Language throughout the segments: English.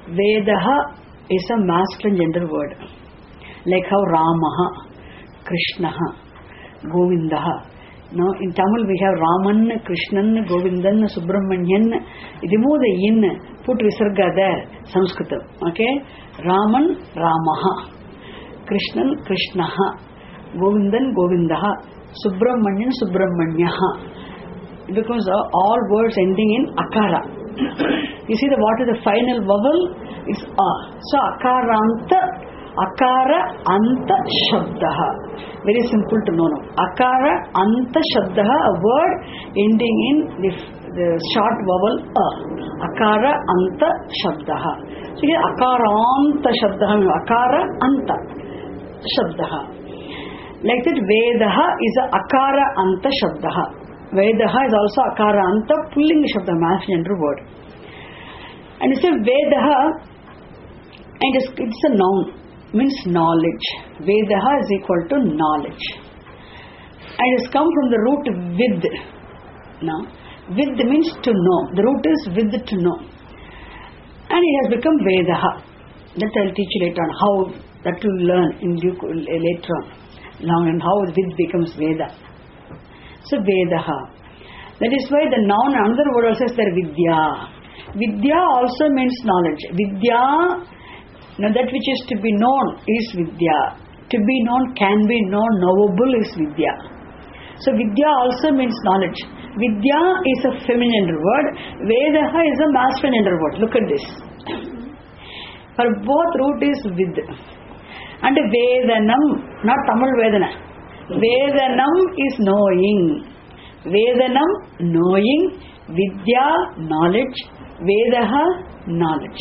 Vedaha is a masculine gender word. Like how Ramaha, Krishnaha, Govindaha. Now in Tamil we have Raman, Krishnan, Govindan, Subramanian. Remove the in, put Visarga there. Sanskritam. Okay? Raman, Ramaha. Krishnan, Krishnaha. Govindan, Govindaha. Subramanian, Subramaniaha. It becomes all words ending in akara. You see what is the final vowel? It's a. So akaranta. Akara anta shabdaha. Very simple to know now. Akara anta shabdaha, a word ending in the short vowel a. Akara anta shabdaha. So here akara anta shabdaha means akara anta shabdaha. Like that Vedaha is a akara anta shabdaha. Vedaha is also akara anta pulling shabda, masculine word. And it's a Vedaha and it's a noun. Means knowledge. Vedaha is equal to knowledge. And it has come from the root vid. Now, vid means to know. The root is vid, to know. And it has become Vedaha. That I will teach you later on how that to learn in later on. Now and how vid becomes Veda. So Vedaha. That is why the noun, another word also is there, Vidya. Vidya also means knowledge. Vidya. Now that which is to be known is Vidya. To be known, can be known, knowable is Vidya. So Vidya also means knowledge. Vidya is a feminine word. Vedaha is a masculine word. Look at this. For both root is Vid. And Vedanam, not Tamil Vedana. Vedanam is knowing. Vedanam, knowing. Vidya, knowledge. Vedaha, knowledge.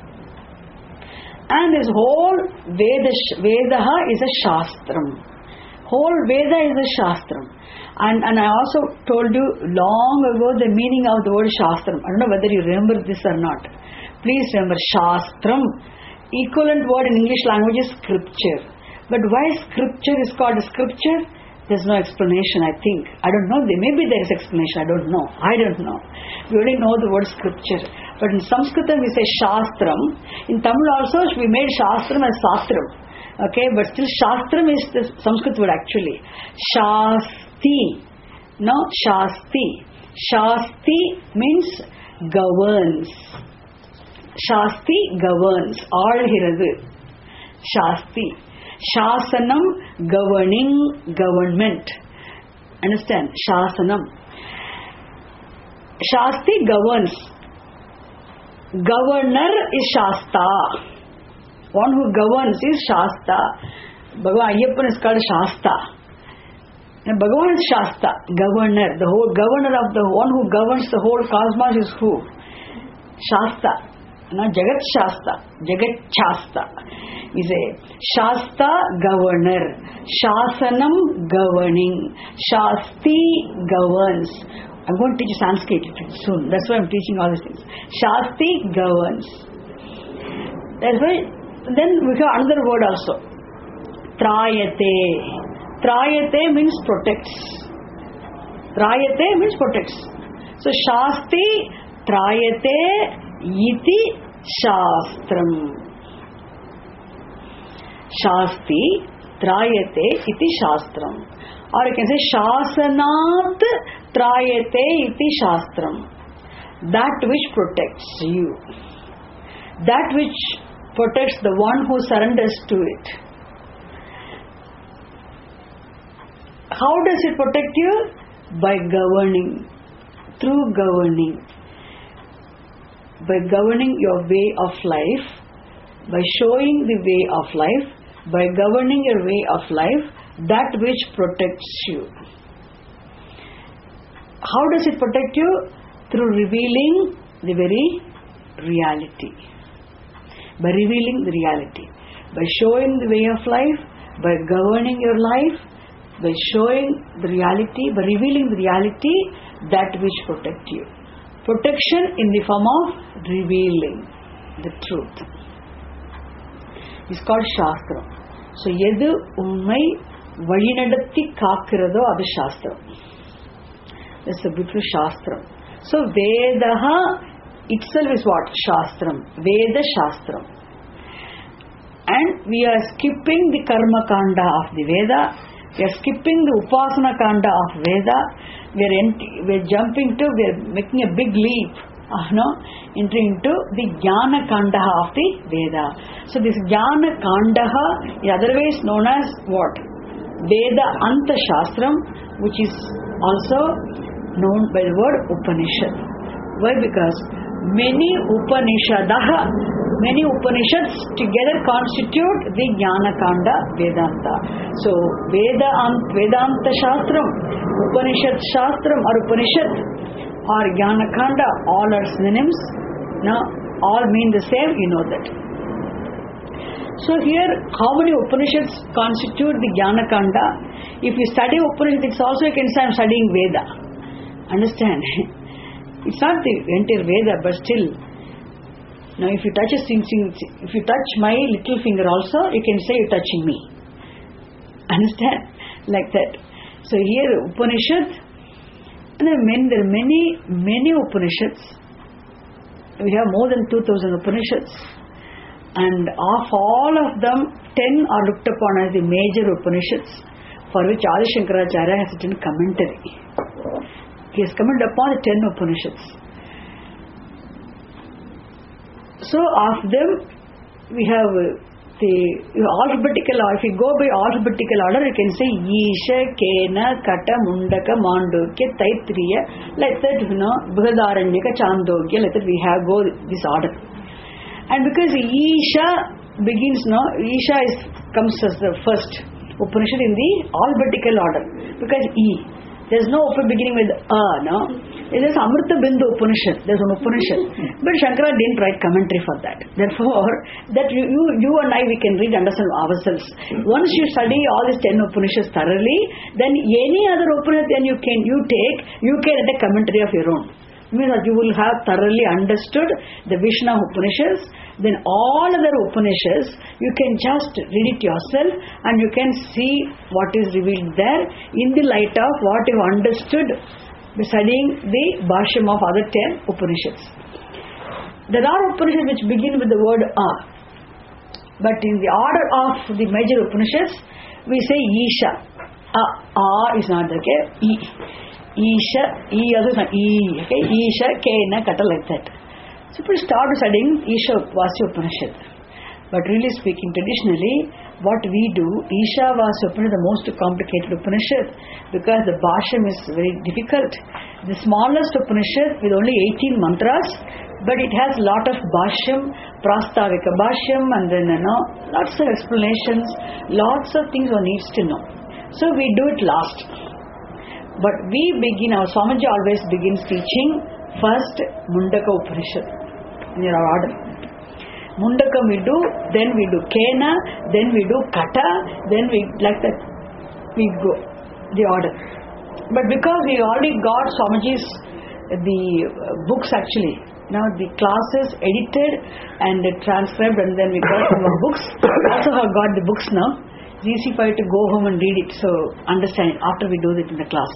And this whole Vedaha is a Shastram. Whole Veda is a Shastram. And I also told you long ago the meaning of the word Shastram. I don't know whether you remember this or not. Please remember Shastram. Equivalent word in English language is scripture. But why scripture is called scripture? There's no explanation, I think. I don't know. Maybe there is explanation. I don't know. We only know the word scripture. But in Sanskrit we say Shastram. In Tamil also we made Shastram as Sastram. Okay, but still Shastram is the Sanskrit word actually. Shasti. No, Shasti. Shasti means governs. Shasti governs. Aalgiradu. Shasti. Shasanam, governing, government. Understand? Shasanam. Shasti governs. Governor is Shasta. One who governs is Shasta. Bhagavan Ayyappan is called Shasta. And Bhagavan is Shasta, governor. The whole governor of the one who governs the whole cosmos is who? Shasta. Not Jagat Shasta. Jagat Shasta. We say Shasta, governor. Shasanam, governing. Shasti, governs. I'm going to teach Sanskrit soon. That's why I'm teaching all these things. Shasti governs. That's why. Then we have another word also. Trayate. Trayate means protects. Trayate means protects. So Shasti, Trayate, Iti, Shastram. Shasti, Trayate, Iti, Shastram. Or you can say Shasanat Trayate iti Shastram. That which protects you. That which protects the one who surrenders to it. How does it protect you? By governing. Through governing. By governing your way of life. By showing the way of life. By governing your way of life. That which protects you. How does it protect you? Through revealing the very reality. By revealing the reality. By showing the way of life. By governing your life. By showing the reality. By revealing the reality. That which protects you. Protection in the form of revealing the truth. It's called Shastra. So, Yedu Ummai வழிநடத்தி காக்கிறதோ அது சாஸ்திரம். That's a beautiful Shastram. So Vedaha itself is what? Shastram. Veda Shastram. And we are skipping the Karma Kanda of the Veda. We are skipping the Upasana Kanda of Veda. We are jumping to, we are making a big leap. Entering into the Jnana Kanda of the Veda. So this Jnana Kanda is otherwise known as what? Veda Anta Shastram, which is also known by the word Upanishad. Why? Because many Upanishads together constitute the Jnana Kanda Vedanta. So Vedanta Shastram, Upanishad Shastram or Upanishad or Jnana Kanda, all are synonyms. Now all mean the same, you know that. So here, how many Upanishads constitute the Jnana Kanda? If you study Upanishad, it's also you can say I'm studying Veda. Understand? It's not the entire Veda, but still. Now if you touch my little finger also, you can say you're touching me. Understand? Like that. So here Upanishad, and there are many Upanishads. We have more than 2000 Upanishads. And of all of them, 10 are looked upon as the major Upanishads, for which Adi Shankaracharya has written commentary. He has commented upon the 10 Upanishads. So of them, we have the alphabetical order. If you go by alphabetical order, you can say Isha, Kena, Kata, Mundaka, Mandukya, Taitriya, like that, Brihadaranyaka, Chandogya, like that we have go this order. And because Isha begins, comes as the first Upanishad in the alphabetical order. Because there is no beginning with There is Amrita Bindu Upanishad. There is an Upanishad. But Shankara didn't write commentary for that. Therefore, that you and I, we can read, understand ourselves. Once you study all these 10 Upanishads thoroughly, then any other Upanishad you take at a commentary of your own. Means that you will have thoroughly understood the Vishnu Upanishads. Then all other Upanishads, you can just read it yourself and you can see what is revealed there in the light of what you understood by studying the Bhashyam of other 10 Upanishads. There are Upanishads which begin with the word A. But in the order of the major Upanishads, we say Isha. A is not okay. Isha, also not okay. Isha, Kena, Kata, like that. So we start studying Isha Vasya Upanishad. But really speaking, traditionally, what we do, Isha Vasya Upanishad is the most complicated Upanishad because the Bhashyam is very difficult. The smallest Upanishad with only 18 mantras, but it has a lot of Bhashyam, Prastavika Bhashyam, and then lots of explanations, lots of things one needs to know. So we do it last. But we begin, our Swamiji always begins teaching first Mundaka Upanishad in your order. Mundaka we do, then we do Kena, then we do Kata, then we, like that, we go, the order. But because we already got Swamiji's, the books actually, now the classes edited and transcribed and then we got from our books. We also have got the books now. It's easy for you to go home and read it, so understand it after we do it in the class.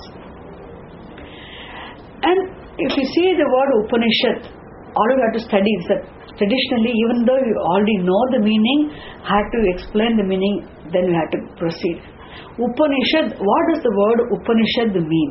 And if you see the word Upanishad, all you have to study is that traditionally, even though you already know the meaning, had to explain the meaning, then we had to proceed. Upanishad, what does the word Upanishad mean?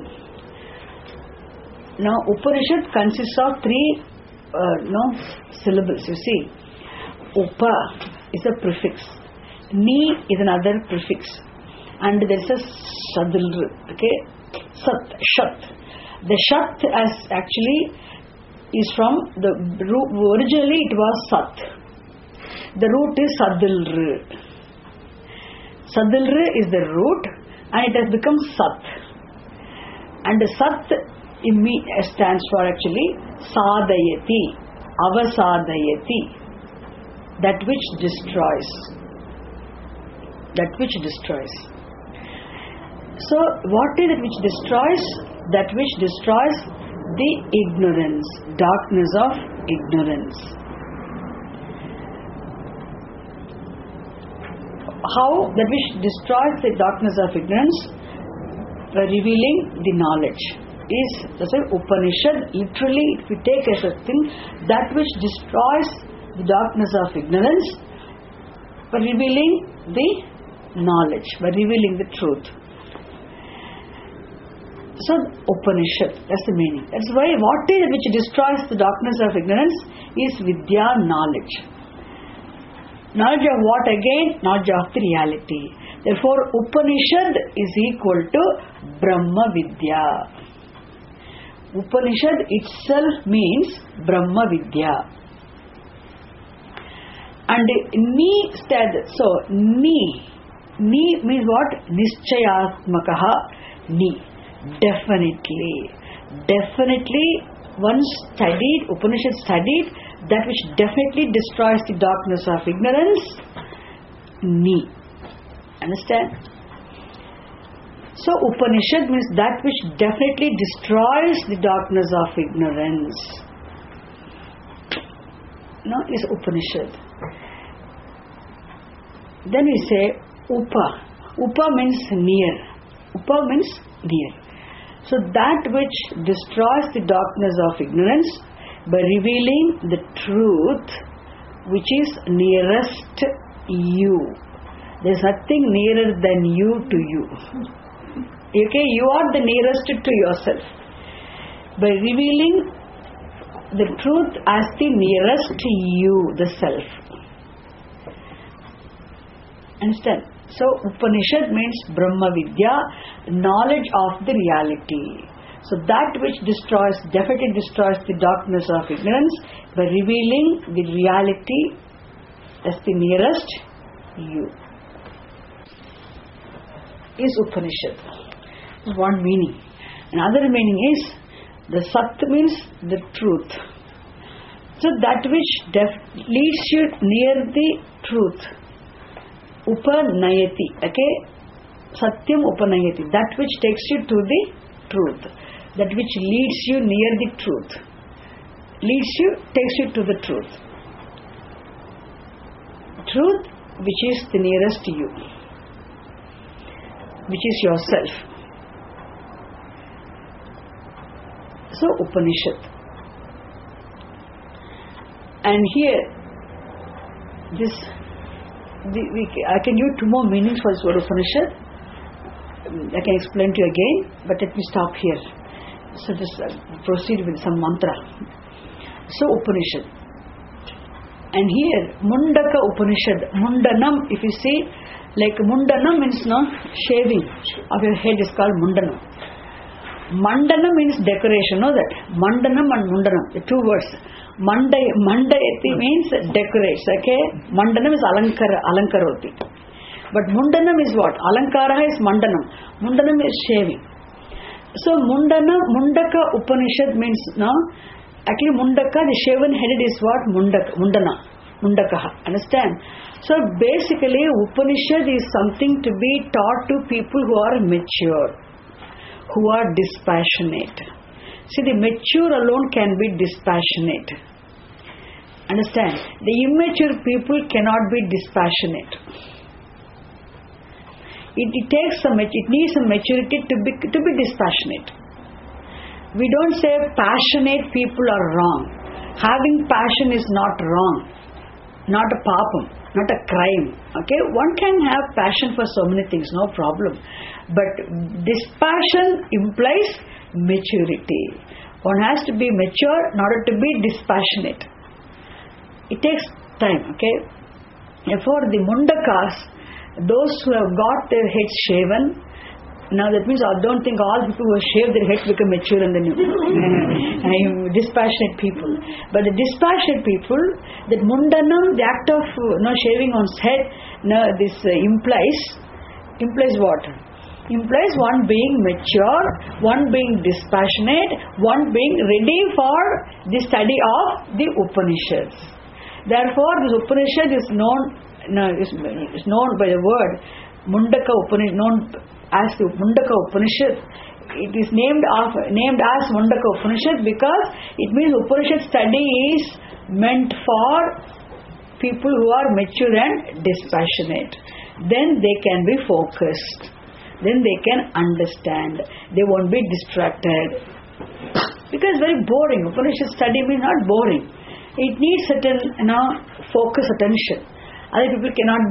Now, Upanishad consists of 3 syllables, you see. Upa is a prefix. Ni is another prefix. And there is a sadil, okay? Sat, Shat. The Shat as actually is from the root, originally it was Sat. The root is Sadilr. Sadilr is the root and it has become Sat. And the Sat stands for actually Sadayati, Avasadayati, that which destroys. That which destroys. So what is it which destroys? That which destroys the ignorance, darkness of ignorance. How that which destroys the darkness of ignorance? By revealing the knowledge. is, that's why Upanishad, literally if we take as a thing, that which destroys the darkness of ignorance by revealing the knowledge, by revealing the truth. So Upanishad, that's the meaning. That's why what is which destroys the darkness of ignorance is Vidya, knowledge. Knowledge of what again? Knowledge of the reality. Therefore Upanishad is equal to Brahma Vidya. Upanishad itself means Brahma Vidya. And Ni stands, so Ni means what? Nischayatmakaha Ni. Definitely once studied, Upanishad studied, that which definitely destroys the darkness of ignorance, Ni. Understand? So Upanishad means that which definitely destroys the darkness of ignorance. No, is Upanishad. Then we say Upa means near. Upa means near. So that which destroys the darkness of ignorance by revealing the truth which is nearest you. There is nothing nearer than you to you. Okay, you are the nearest to yourself. By revealing the truth as the nearest to you, the self. Understand? So Upanishad means Brahma Vidya, knowledge of the reality. So that which definitely destroys the darkness of ignorance by revealing the reality as the nearest you is Upanishad. One meaning. Another meaning is the Sat means the truth. So that which leads you near the truth. Upanayati, okay? Satyam Upanayati, that which takes you to the truth, that which leads you near the truth, takes you to the truth. Truth which is the nearest to you, which is yourself. So Upanishad. And here, I can give 2 more meanings for this word Upanishad. I can explain to you again, but let me stop here. So just proceed with some mantra. So Upanishad. And here, Mundaka Upanishad. Mundanam, if you see, like Mundanam means shaving of your head is called Mundanam. Mandana means decoration, know that? Mandanam and Mundanam, the 2 words. Mandayati means decorates, okay? Mandanam is alankaroti. But Mundanam is what? Alankara is Mandanam. Mundanam is shaving. So Mundaka Upanishad means, actually Mundaka, the shaven headed is what? Mundakaha. Understand? So basically Upanishad is something to be taught to people who are mature, who are dispassionate. See, the mature alone can be dispassionate. Understand? The immature people cannot be dispassionate. It needs some maturity to be dispassionate. We don't say passionate people are wrong. Having passion is not wrong, not a papam, not a crime. Okay, one can have passion for so many things, no problem. But dispassion implies maturity. One has to be mature in order to be dispassionate. It takes time, okay? Therefore, the Mundakas, those who have got their heads shaven, now that means I don't think all people who shave their heads become mature and then dispassionate people. But the dispassionate people, that Mundanam, the act of shaving one's head, this implies what? Implies one being mature, one being dispassionate, one being ready for the study of the Upanishads. Therefore, this Upanishad is known by the word Mundaka Upanishad, known as the Mundaka Upanishad. It is named as Mundaka Upanishad because it means Upanishad study is meant for people who are mature and dispassionate. Then they can be focused. then they can understand. They won't be distracted. Because very boring. Upanishad study means not boring. It needs certain, focus, attention. Other people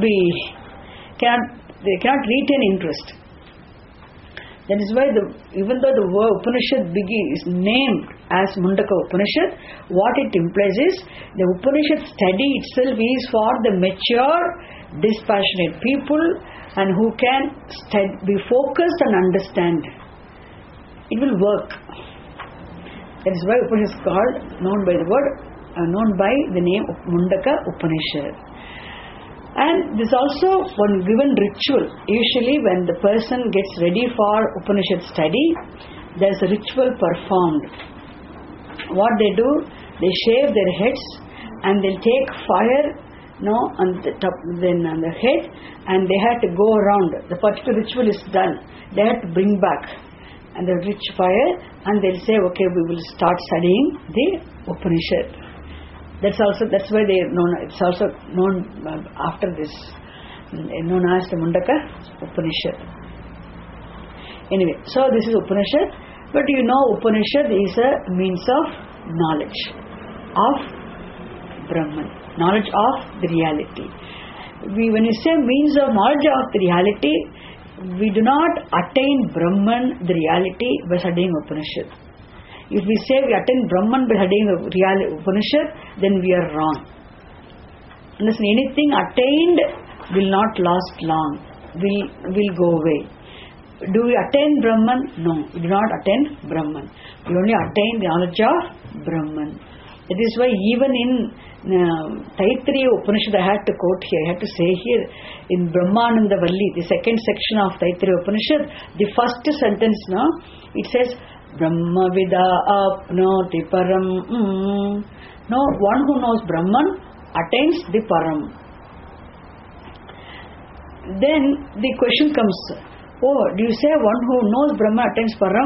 they cannot retain interest. That is why even though the word Upanishad is named as Mundaka Upanishad, what it implies is the Upanishad study itself is for the mature, dispassionate people and who can be focused and understand. It will work. That is why Upanishad is called, known by the name of Mundaka Upanishad. And this also one given ritual. Usually when the person gets ready for Upanishad study, there is a ritual performed. What they do, they shave their heads and they'll take fire on the top, then on the head, and they have to go around. The particular ritual is done. They have to bring back and the rich fire, and they'll say, okay, we will start studying the Upanishad. That's why they are known. It's also known after this, known as the Mundaka Upanishad. Anyway, so this is Upanishad, but Upanishad is a means of knowledge of Brahman, knowledge of the reality. When you say means of knowledge of the reality, we do not attain Brahman, the reality, by studying Upanishad. If we say we attain Brahman by studying the real Upanishad, then we are wrong. Unless anything attained will not last long, will go away. Do we attain Brahman? No, we do not attain Brahman. We only attain the knowledge of Brahman. That is why even in Taittiriya Upanishad, I had to quote here, I had to say here, in Brahmananda Valli, the second section of Taittiriya Upanishad, the first sentence, it says, Brahma Vida Apnoti Param. No, one who knows Brahman attains the Param. Then the question comes, do you say one who knows Brahman attains Param?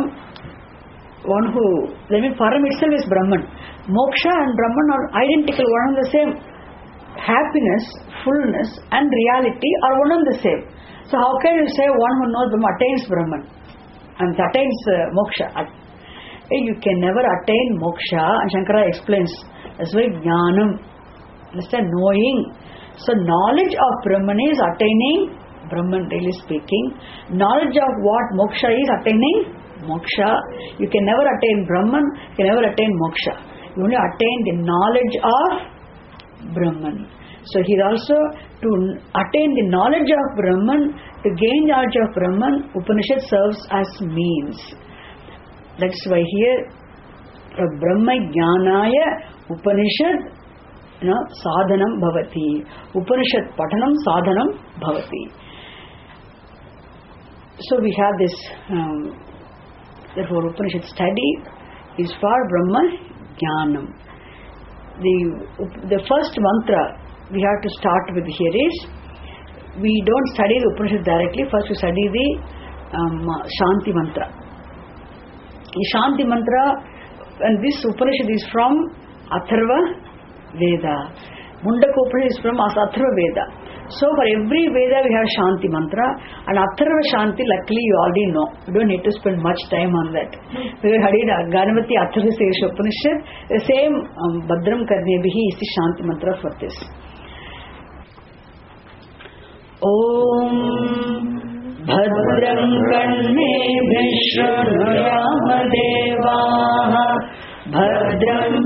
Param itself is Brahman. Moksha and Brahman are identical, one and the same. Happiness, fullness and reality are one and the same. So how can you say one who knows Brahman attains Brahman and attains moksha? You can never attain moksha, and Shankara explains. That's why jnanam, understand, knowing. So knowledge of Brahman is attaining Brahman, really speaking. Knowledge of what moksha is attaining moksha. You can never attain Brahman, you can never attain moksha. You only attain the knowledge of Brahman. So here also, to attain the knowledge of Brahman, to gain knowledge of Brahman, Upanishad serves as means. That's why here, Brahma Jnanaya Upanishad sadhanam bhavati. Upanishad patanam sadhanam bhavati. So we have this, therefore Upanishad study is for Brahma Jnanam. The first mantra we have to start with here is, we don't study the Upanishad directly, first we study the Shanti mantra. The Shanti mantra, and this Upanishad is from Atharva Veda. Mundaka Upanishad is from Atharva Veda. So for every Veda we have Shanti mantra, and Atharva Shanti luckily you already know. You don't need to spend much time on that. We have studied Ganapati Atharva Sesha Upanishad. The same Bhadram Karnebihi is the Shanti mantra for this. Om Bhadram Karnebhih Shrunuyama Devaah Bhadram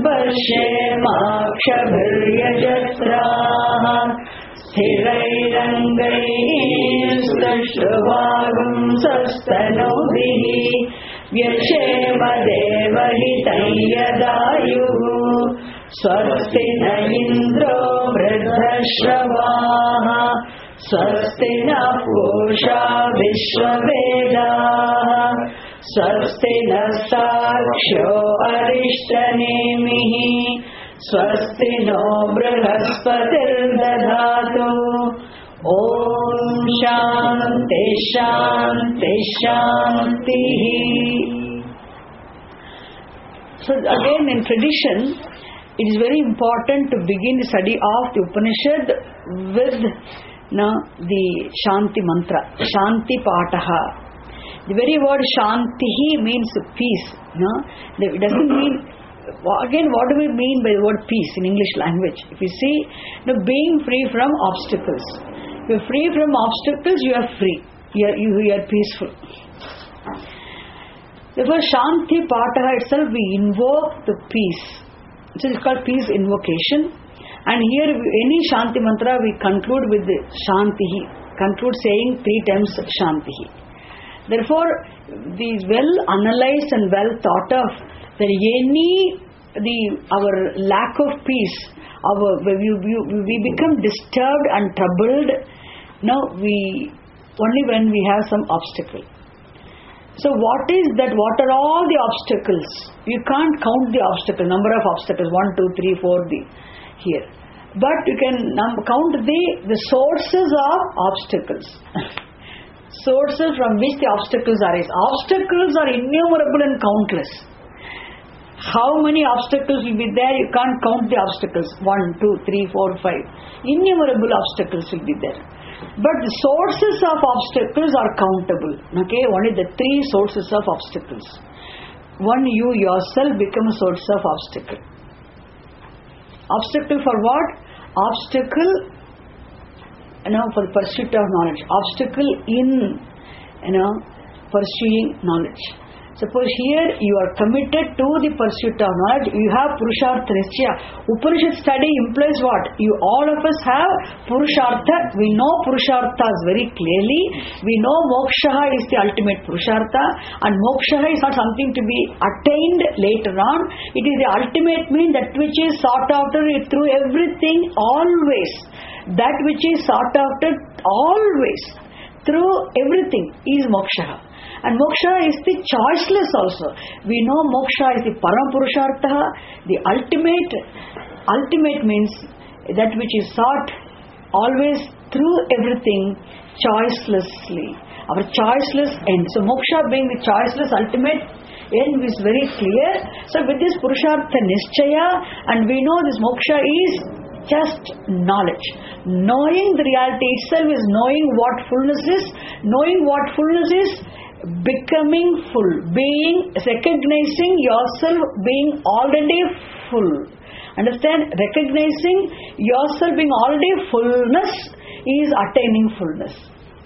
Pashyemakshabhiryajatraah Sthirairangaiः Stushtruvagum Sastanobhiः Vyashema Devahitam Yadayuः Swasti na Indro Vridhashravah Swasti na Pusha Vishwavedah Swasti na Sakshyo Arishthanemihi Swasti no Brihaspati'r Dadatu Om Shanti Shanti Shanti. So again, in tradition, it is very important to begin the study of the Upanishad with the Shanti mantra, Shanti Pataha. The very word Shantihi means peace. No? It doesn't mean, again, what do we mean by the word peace in English language? If you see, being free from obstacles. If you're free from obstacles, you are free. You are peaceful. Therefore, Shanti Pataha itself, we invoke the peace. So it's called peace invocation. And here, any Shanti mantra, we conclude with the Shantihi. Conclude saying 3 times Shantihi. Therefore, these well analyzed and well thought of, that our lack of peace, we become disturbed and troubled. Only when we have some obstacle. So what is that? What are all the obstacles? You can't count the obstacles, number of obstacles, 1, 2, 3, 4 here. But you can count the sources of obstacles. Sources from which the obstacles arise. Obstacles are innumerable and countless. How many obstacles will be there? You can't count the obstacles. 1, 2, 3, 4, 5. Innumerable obstacles will be there. But the sources of obstacles are countable. Okay, only the 3 sources of obstacles. One, you yourself become a source of obstacle. Obstacle for what? Obstacle, for the pursuit of knowledge. Obstacle in, pursuing knowledge. Suppose here you are committed to the pursuit of knowledge, you have Purushartha Nischaya. Upanishad study implies what? All of us have Purushartha. We know Purusharthas very clearly. We know Moksha is the ultimate Purushartha, and Moksha is not something to be attained later on. It is the ultimate mean, that which is sought after through everything always. That which is sought after always through everything is Moksha. And moksha is the choiceless also. We know moksha is the param purushartha, the ultimate means that which is sought always through everything choicelessly. Our choiceless end. So moksha being the choiceless ultimate end is very clear. So with this purushartha nischaya, and we know this moksha is just knowledge. Knowing the reality itself is knowing what fullness is. Knowing what fullness is, becoming full, recognizing yourself being already full. Understand? Recognizing yourself being already fullness is attaining fullness.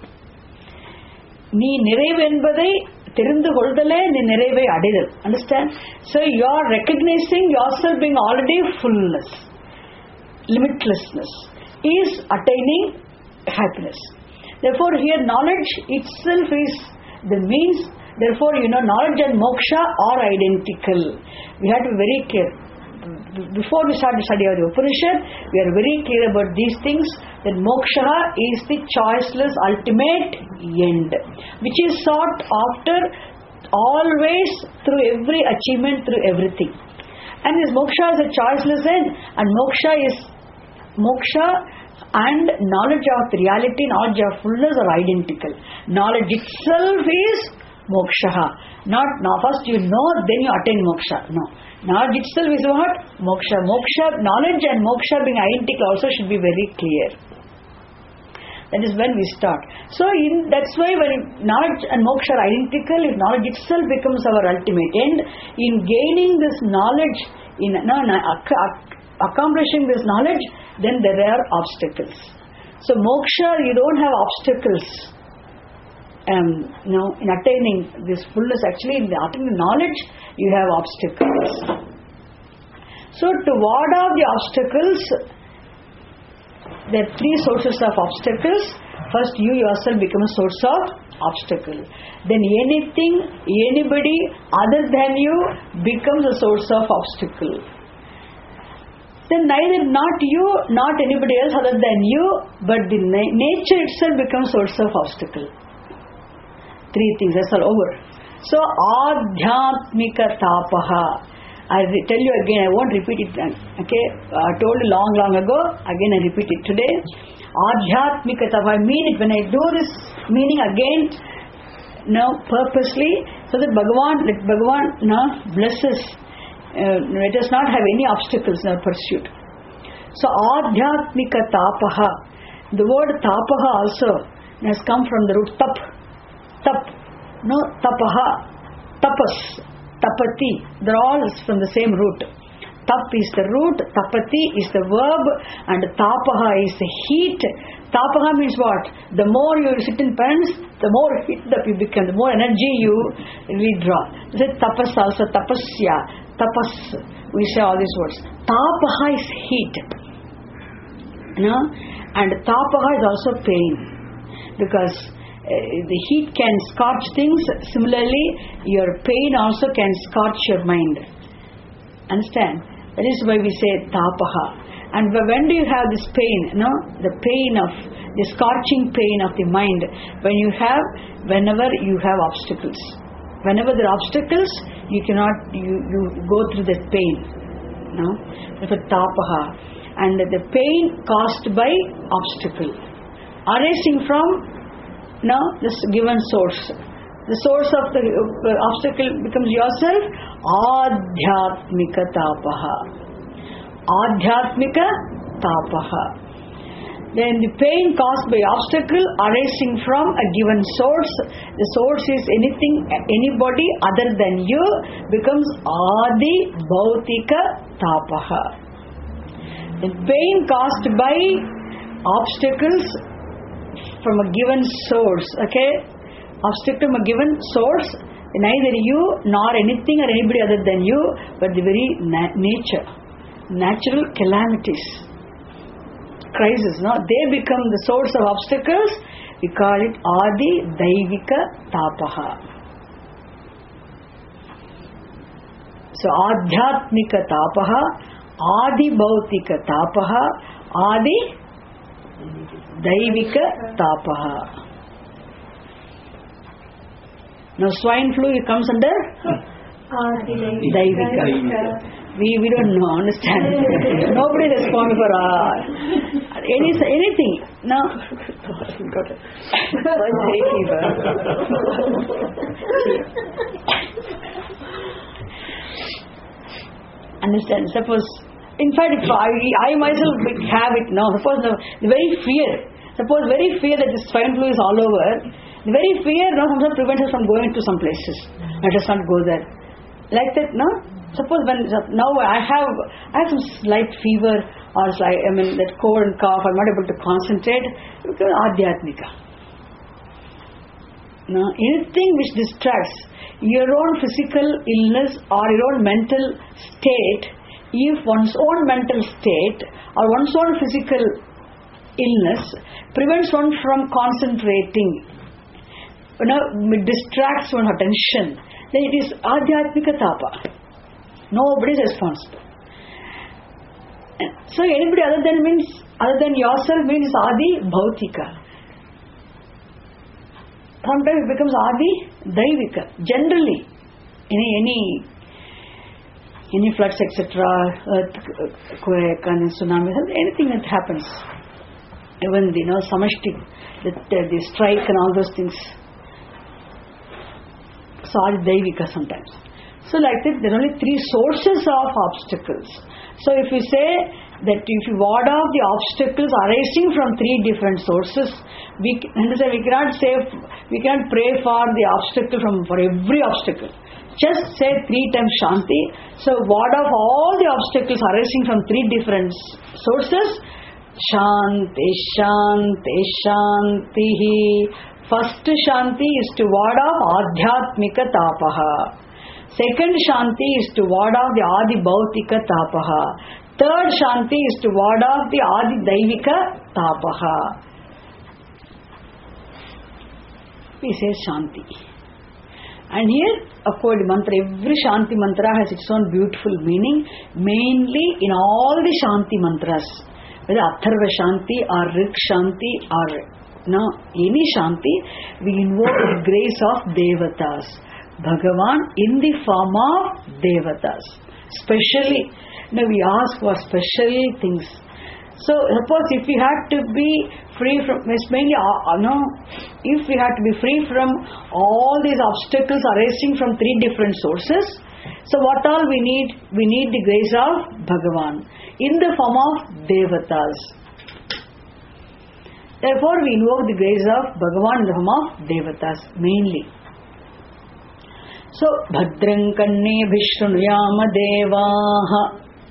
நீ நிறைவு என்பதை தெரிந்து கொள்தலே நீ நிறைவை அடைதல். Understand? So you are recognizing yourself being already fullness, limitlessness is attaining happiness. Therefore here knowledge itself is the means. Therefore, knowledge and moksha are identical. We have to be very clear. Before we start to study our Upanishad, we are very clear about these things, that moksha is the choiceless ultimate end, which is sought after always through every achievement, through everything. And this moksha is a choiceless end, and moksha and knowledge of reality, knowledge of fullness are identical. Knowledge itself is moksha. Not now first you know, then you attain moksha. No. Knowledge itself is what? Moksha. Knowledge and moksha being identical also should be very clear. That is when we start. So that's why when knowledge and moksha are identical, if knowledge itself becomes our ultimate end, in gaining this knowledge, accomplishing this knowledge, then there are obstacles. So moksha, you don't have obstacles in attaining this fullness. Actually, in attaining knowledge, you have obstacles. So to ward off the obstacles, there are 3 sources of obstacles. First, you yourself become a source of obstacle. Then anything, anybody other than you becomes a source of obstacle. Then neither not you, not anybody else other than you, but the nature itself becomes source of obstacle. 3 things, that's all over. So, adhyatmika tapaha. I tell you again, I won't repeat it. Okay, I told you long ago, again I repeat it today. Adhyatmika tapaha. I mean it when I do this meaning again, purposely, so that Bhagavan bless us. Let us not have any obstacles in our pursuit. So, adhyatmika tapaha. The word tapaha also has come from the root tap. No, tapaha, tapas, tapati, they're all from the same root. Tap is the root, tapati is the verb, and tapaha is the heat. Tapaha means what? The more you sit in pens, the more heat up you become, the more energy you withdraw. So tapas also, tapasya, tapas, we say all these words. Tapaha is heat. And tapaha is also pain, because the heat can scorch things. Similarly, your pain also can scorch your mind. Understand? That is why we say tapaha. And when do you have this pain? The pain of the scorching pain of the mind. Whenever you have obstacles. Whenever there are obstacles, you go through that pain. That's a tapaha. And the pain caused by obstacle, arising from this given source. The source of the obstacle becomes yourself. Adhyatmika tapaha. Adhyatmika tapaha. Then the pain caused by obstacle arising from a given source. The source is anybody other than you, becomes adi bhautika tapaha. The pain caused by obstacles from a given source, obstacle from a given source, neither you nor anything or anybody other than you, but the very nature, natural calamities, crisis, they become the source of obstacles. We call it adi daivika tapaha. So adhyatmika tapaha, adi bhautika tapaha, adi daivika tapaha. Now swine flu, it comes under daivika. We don't know, understand? Nobody responds for anything. No. Got it. Understand? Suppose, in fact, if I myself have it now, suppose the very fear that this swine flu is all over, the very fear sometimes prevents us from going to some places. Let us not go there. Like that, no? Suppose now I have some slight fever, or that cold and cough, I'm not able to concentrate, because adhyatmika. No, anything which distracts your own physical illness or your own mental state, if one's own mental state or one's own physical illness prevents one from concentrating, distracts one's attention, then it is adhyatmika tapa. Nobody is responsible. So anybody other than yourself means adi bhautika. Sometimes it becomes adi daivika. Generally, any floods, etc., earthquake and tsunami, anything that happens, even the samashti, the strike and all those things. So adi daivika sometimes. So like that, there are only three sources of obstacles. So if we say that if you ward off the obstacles arising from three different sources, we cannot pray for the obstacle for every obstacle. Just say 3 times Shanti. So ward off all the obstacles arising from three different sources. Shanti, Shanti, Shanti. First Shanti is to ward off adhyatmika tapaha. Second Shanti is to ward off the adi bhautika tapaha. Third Shanti is to ward off the adi daivika tapaha. We say Shanti. And here, of course, every Shanti mantra has its own beautiful meaning. Mainly in all the Shanti mantras, whether Atharva Shanti or Rik Shanti or any Shanti, we invoke the grace of Devatas. Bhagavan in the form of Devatas. Specially, we ask for special things. So, suppose if we had to be free from, if we had to be free from all these obstacles arising from three different sources, so what all we need? We need the grace of Bhagavan in the form of Devatas. Therefore, we invoke the grace of Bhagavan in the form of Devatas mainly. So Bhadram Kanne Vishnuyama Devaha.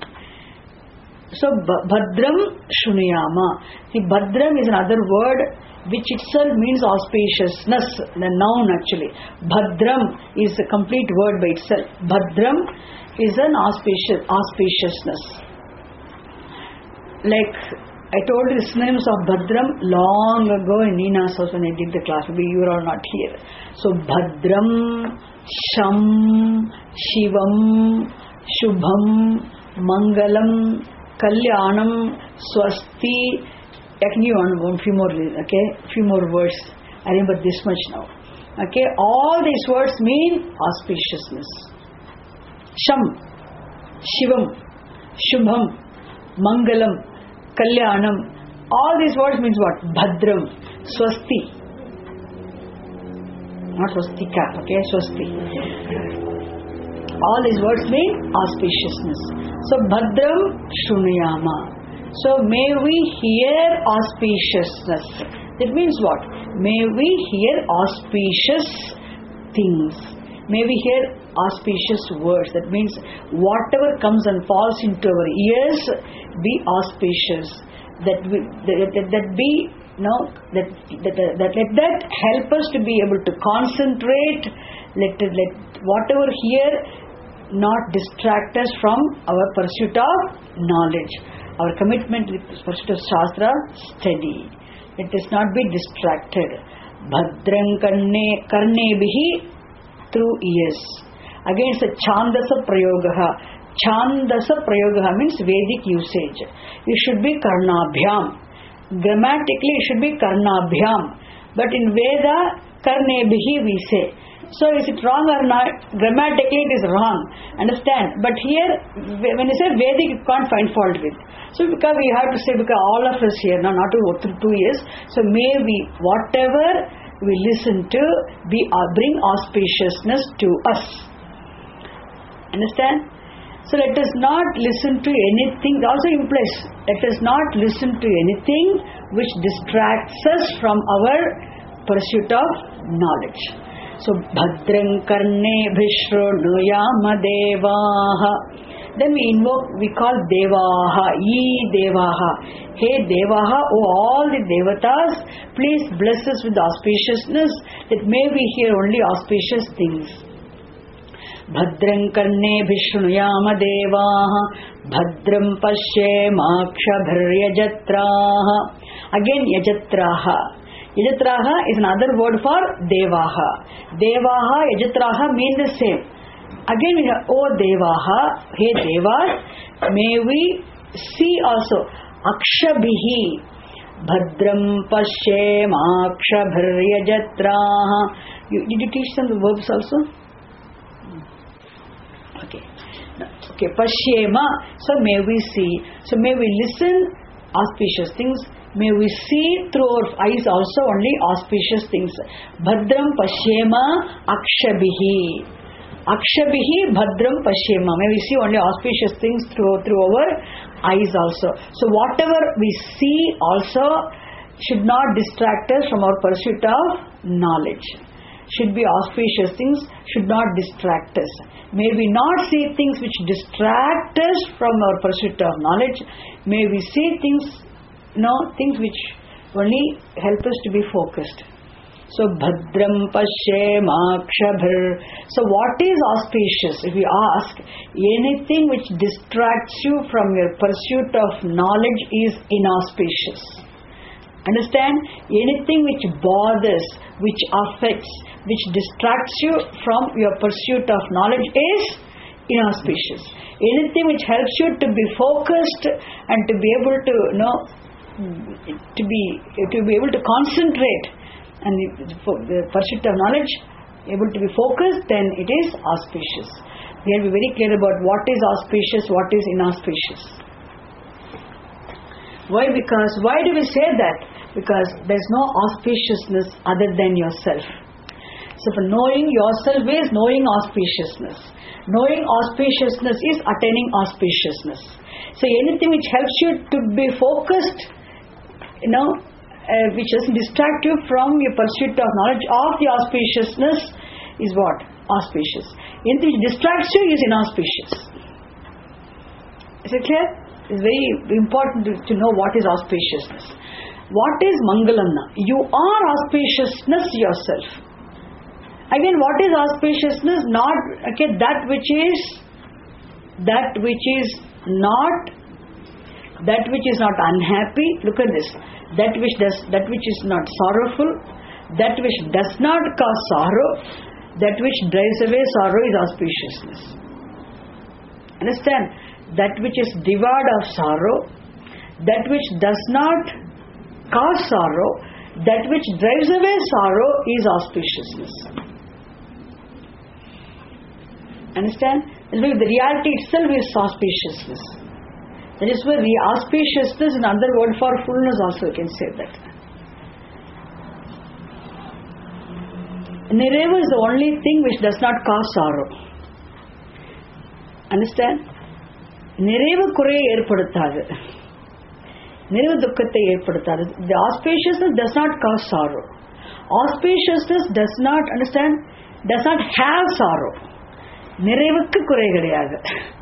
So Bhadram Shrunuyama. See, Bhadram is another word which itself means auspiciousness, the noun actually. Bhadram is a complete word by itself. Bhadram is an auspiciousness. Like I told you the synonyms of Bhadram long ago in Nina's house when I did the class. Maybe you are not here. So Bhadram, Sham, Shivam, Shubham, Mangalam, Kalyanam, Swasti. I can give one few more, okay? Few more words. I remember this much now. Okay, all these words mean auspiciousness. Sham, Shivam, Shubham, Mangalam, Kalyanam. All these words means what? Bhadram, Swasti. Not Swastika, okay? Swasti. All these words mean auspiciousness. So Bhadram Shrunuyama. So may we hear auspiciousness. That means what? May we hear auspicious things. May we hear auspicious words. That means whatever comes and falls into our ears be auspicious. Let that help us to be able to concentrate. Let whatever here not distract us from our pursuit of knowledge. Our commitment to the pursuit of Shastra steady. Let us not be distracted. Bhadram Karnebihi through ears. Again it's a Chandasa Prayogaha. Chandasa Prayogaha means Vedic usage. It should be Karnabhyam. Grammatically it should be Karnabhyam. But in Veda, Karnebihi we say. So is it wrong or not? Grammatically it is wrong. Understand? But here, when you say Vedic, you can't find fault with. So because we have to say, because all of us here, now not to 2 years, so may we, whatever we listen to, bring auspiciousness to us. Understand? So let us not listen to anything, also implies, let us not listen to anything which distracts us from our pursuit of knowledge. So Bhadram Karne Vishnuyama Devaha. Then we call Devaha, Ye Devaha. Hey Devaha, oh all the Devatas, please bless us with auspiciousness that may we hear only auspicious things. Bhadram Karne Vishnuyama Devaha. Bhadram Pashe Maksha Yajatraha. Again Yajatraha. Yajatraha is another word for Devaha. Devaha, Yajatraha mean the same. Again we have, oh Devaha, hey Devas, may we see also Akshabhihi. Bhadram Pashem Akshabhiryajatraha. Did you teach them the verbs also? Okay. Okay, Pashyema. So may we see. So may we listen auspicious things. May we see through our eyes also only auspicious things. Bhadram Pashyema Akshabhihi. Akshabhihi Bhadram Pashyema. May we see only auspicious things through our eyes also. So whatever we see also should not distract us from our pursuit of knowledge. Should be auspicious things, should not distract us. May we not see things which distract us from our pursuit of knowledge. May we see things which only help us to be focused. So Bhadram Pashem Akshabhir. So what is auspicious? If you ask, anything which distracts you from your pursuit of knowledge is inauspicious. Understand? Anything which bothers, which affects, which distracts you from your pursuit of knowledge is inauspicious. Anything which helps you to be focused and to be able to to be able to concentrate and the pursuit of knowledge, able to be focused, then it is auspicious. We have to be very clear about what is auspicious, what is inauspicious. Why do we say that? Because there is no auspiciousness other than yourself. So for knowing yourself is knowing auspiciousness. Knowing auspiciousness is attaining auspiciousness. So anything which helps you to be focused, which doesn't distract you from your pursuit of knowledge of the auspiciousness is what? auspicious. Anything which distracts you is inauspicious. Is it clear? It's very important to know what is auspiciousness. What is Mangalamna? You are auspiciousness yourself. Again, what is auspiciousness? Not that which is not unhappy. Look at this. That which is not sorrowful, that which does not cause sorrow, that which drives away sorrow is auspiciousness. Understand? That which is devoid of sorrow, that which does not cause sorrow, that which drives away sorrow is auspiciousness. Understand? The reality itself is auspiciousness. That is where the auspiciousness is another word for fullness also, you can say that. Nireva is the only thing which does not cause sorrow. Understand? Nireva kurai erpaduttadu. Nireva dukkathai erpaduttadu. The auspiciousness does not cause sorrow. Auspiciousness does not have sorrow. Nirevukku kurai kedaiyadu.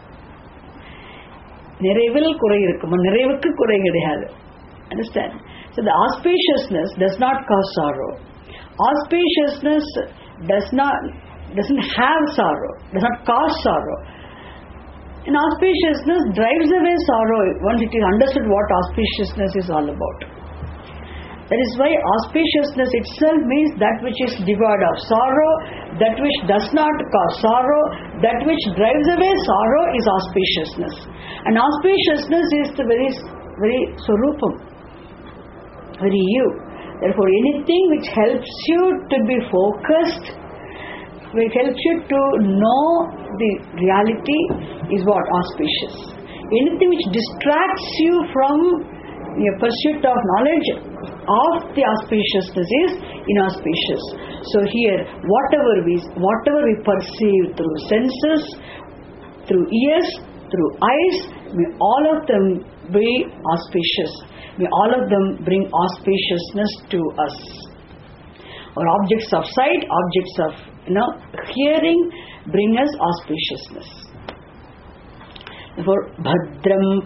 Nirevil kurai irukkum, nirevukku kurai kedaiyadu. Understand? So the auspiciousness does not cause sorrow. Auspiciousness doesn't have sorrow, does not cause sorrow. And auspiciousness drives away sorrow once it is understood what auspiciousness is all about. That is why auspiciousness itself means that which is devoid of sorrow, that which does not cause sorrow, that which drives away sorrow is auspiciousness. And auspiciousness is the very, very Swarupam, very you. Therefore, anything which helps you to be focused, which helps you to know the reality is what? Auspicious. Anything which distracts you from your pursuit of knowledge of the auspiciousness is inauspicious. So here, whatever we perceive through senses, through ears, through eyes, may all of them be auspicious. May all of them bring auspiciousness to us. Or objects of sight, objects of hearing bring us auspiciousness. Therefore, Bhadram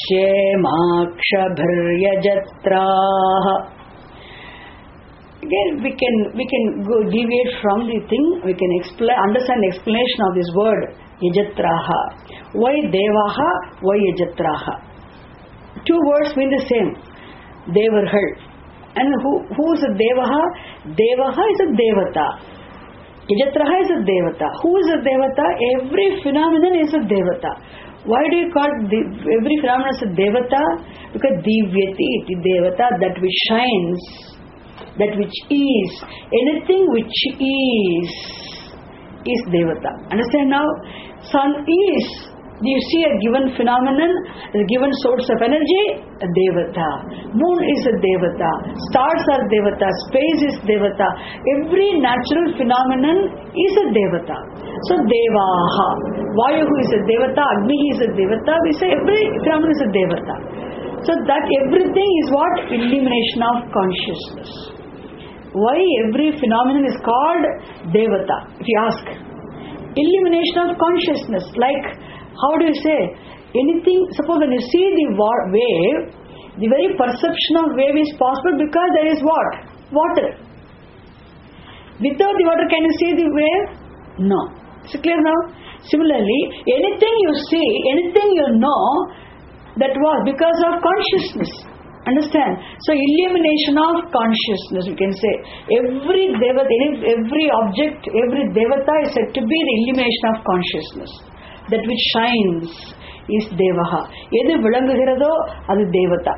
Pashyemakshabhiryajatraha. Again, we can go deviate from the thing. We can understand the explanation of this word yajatraha. Why devaha? Why yajatraha? Two words mean the same. Devarhal. And who is a devaha? Devaha is a devata. Yajatraha is a devata. Who is a devata? Every phenomenon is a devata. Why do you call every phenomenon as a devata? Because divyati iti devata, that which shines, that which is. Anything which is devata. Understand now? Sun is. Do you see a given phenomenon, a given source of energy? A devata. Moon is a devata. Stars are devata. Space is devata. Every natural phenomenon is a devata. So devaha. Vayu is a devata. Agni is a devata. We say every phenomenon is a devata. So that everything is what? Illumination of consciousness. Why every phenomenon is called devata? If you ask. Illumination of consciousness. Like, how do you say? Anything, suppose when you see the wave, the very perception of wave is possible because there is what? Water. Without the water, can you see the wave? No. Is it clear now? Similarly, anything you see, anything you know, that was because of consciousness. Understand? So, illumination of consciousness, you can say. Every devata, every object, every devata is said to be the illumination of consciousness. That which shines is devaha. Edu vilangugiradho adu devata.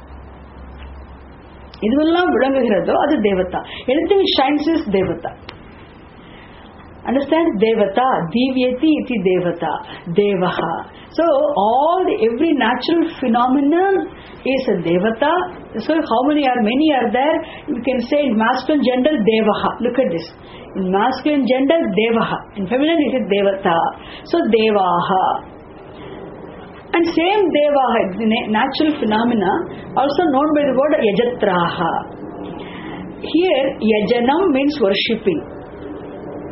Iduvella vilangugiradho adu devata. Anything which shines is devata. Understand? Devata, divyati iti devata, devaha. So every natural phenomenon is a devata. So how many are there? You can say in masculine gender devaha. Look at this. In masculine gender devaha. In feminine it is devata. So devaha. And same devaha, the natural phenomena, also known by the word yajatraha. Here yajanam means worshipping.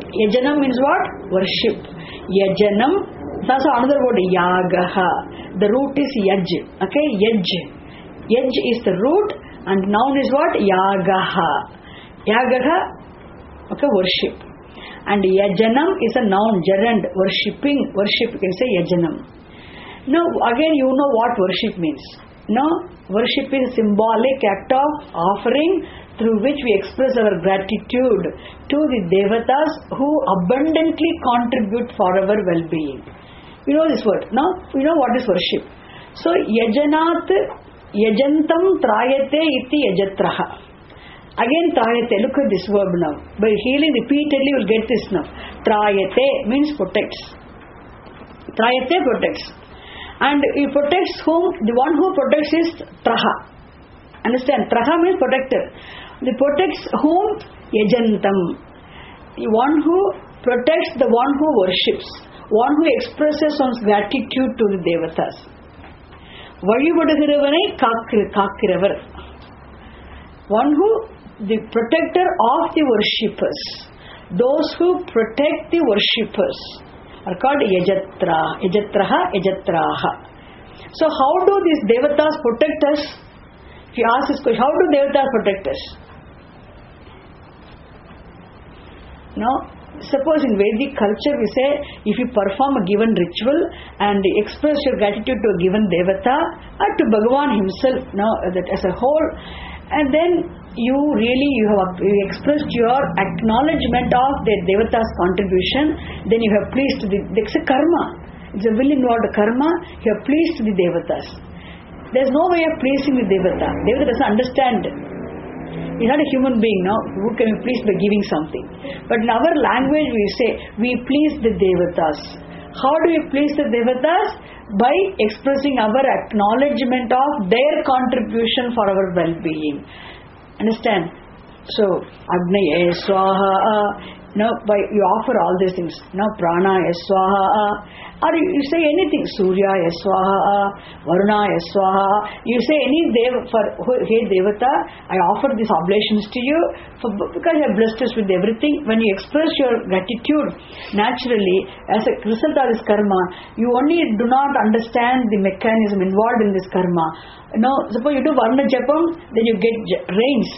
Yajanam means what? Worship. Yajanam, that's another word, yagaha. The root is yaj. Okay, yaj. Yaj is the root and noun is what? Yagaha. Yagaha, okay, worship. And yajanam is a noun, gerund, worshipping, worship, you can say yajanam. Now again you know what worship means. Now worship is a symbolic act of offering through which we express our gratitude to the devatas who abundantly contribute for our well-being. You know this word, no? You know what is worship. So yajanat yajantam trayate iti yajatraha. Again trayate, look at this verb now. By healing repeatedly you will get this now. Trayate means protects. Trayate protects. And he protects whom? The one who protects is traha. Understand? Traha means protector. He protects whom? Yajantam. The one who protects the one who worships. One who expresses one's gratitude to the devatas. Vazhipadugiravane kakkiravar. One who, the protector of the worshippers. Those who protect the worshippers are called yajatra, yajatraha, yajatraha. So how do these devatas protect us? If you ask this question, how do devatas protect us? Now, suppose in Vedic culture we say, if you perform a given ritual and express your gratitude to a given devata or to Bhagavan himself, now that as a whole, and then you have expressed your acknowledgement of the devata's contribution, then you have pleased it's a karma. It's a will involved karma. You have pleased the devatas. There's no way of pleasing the devata. Devata doesn't understand. He's not a human being now. Who can be pleased by giving something? But in our language we say, we please the devatas. How do we please the devatas? By expressing our acknowledgement of their contribution for our well-being. Understand? So, Agnaye Swaha. Now, you offer all these things. Now, Prana Swaha. Or you say anything. Surya Swaha. Varuna Swaha. You say any hey Devata, I offer these oblations to you because you have blessed us with everything. When you express your gratitude, naturally, as a result of this karma, you only do not understand the mechanism involved in this karma. Now, suppose you do Varna Japam, then you get rains.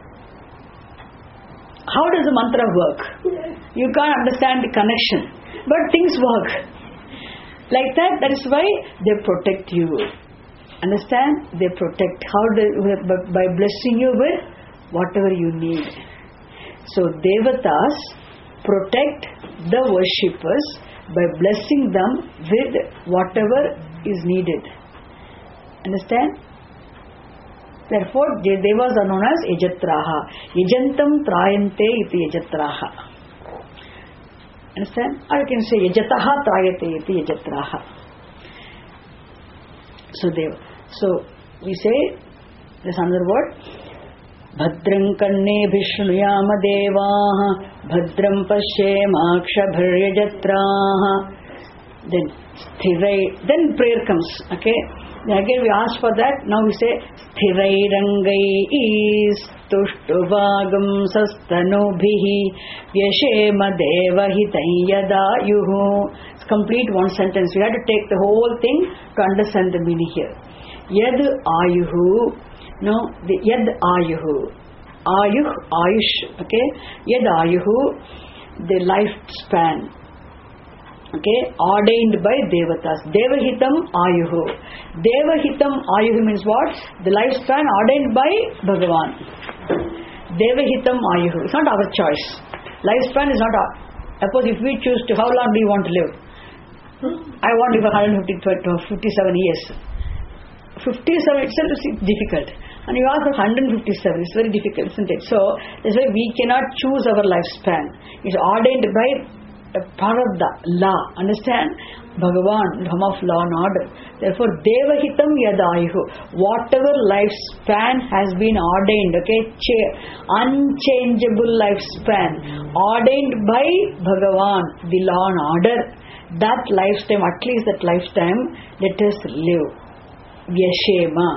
How does the mantra work? You can't understand the connection, but things work. Like that is why they protect you. Understand? They protect. By blessing you with whatever you need. So devatas protect the worshippers by blessing them with whatever is needed. Understand? Therefore, devas are known as yajatraha. Yajantam trayante iti yajatraha. Understand? Or you can say yajataha trayate iti yajatraha. So we say, there's another word. Bhadram kanne vishnuyama devaha bhadram pashyemakshabhir yajatraha. Then prayer comes. Okay. Again we ask for that. Now we say Sthirairangai tuštuvagam sastanubhihi vyashema devahitai yadayuhu. It's complete one sentence. We have to take the whole thing to understand the meaning here. Yad ayuhu. No, the yad ayuhu. Ayush. Okay. Yad ayuhu. The lifespan. Okay, ordained by devatas. Devahitam ayuhu. Devahitam ayuhu means what? The lifespan ordained by Bhagavan. Devahitam ayuhu. It's not our choice. Lifespan is not our. Suppose if we choose to, how long do you want to live? I want to live 157 years. 57 itself is difficult. And you ask for 157, it's very difficult, isn't it? So, that's why we cannot choose our lifespan. It's ordained by a part of the law. Understand? Bhagavan, Dhamma of law and order. Therefore, Devahitam Yadayuhu. Whatever lifespan has been ordained, okay, unchangeable lifespan, ordained by Bhagavan, the law and order, that lifetime, at least that lifetime, let us live. Vyashema.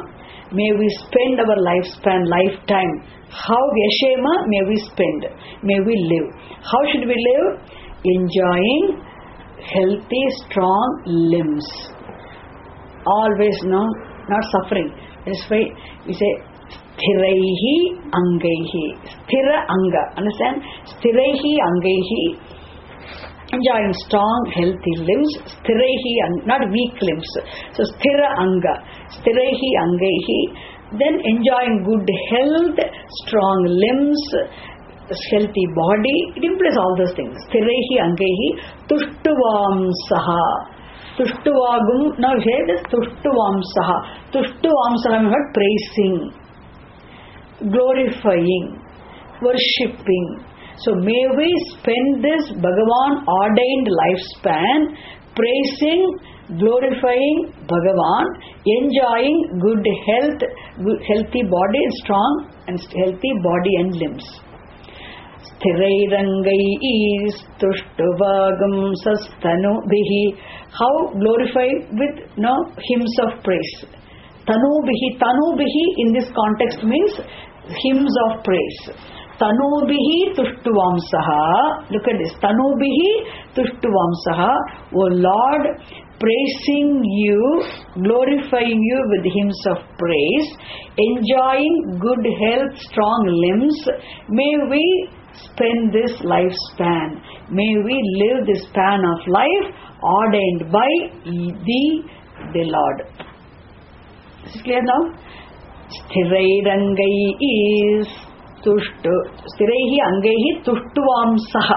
may we spend our lifetime. How Yashema may we spend, may we live. How should we live? Enjoying healthy, strong limbs. Always, no, not suffering. That's why we say Sthiraihi Angaihi. Sthira Anga. Understand? Sthiraihi Angaihi. Enjoying strong, healthy limbs. Sthiraihi, not weak limbs. So Sthira Anga. Sthiraihi Angaihi. Then enjoying good health, strong limbs, healthy body. It implies all those things. Sthiraihi Angaihi. Tushtuvamsaha. Tushtuvagum. Now here it is Tushtuvamsaha. Tushtuvamsaha means praising, glorifying, worshipping. So may we spend this Bhagavan ordained lifespan praising, glorifying Bhagavan, enjoying good health, healthy body, strong and healthy body and limbs. Sthirairangai Tushtuvagam Sastanubhihi. How glorify with hymns of praise. Tanubihi in this context means hymns of praise. Tanubihi Tushtuvamsaha. Look at this. Tanubihi Tushtuvamsaha. O Lord, praising you, glorifying you with hymns of praise, enjoying good health, strong limbs. May we spend this lifespan. May we live this span of life ordained by the Lord. Is it clear now? Sthirairangai is Sthiraihi Angaihi Tushtuvamsaha.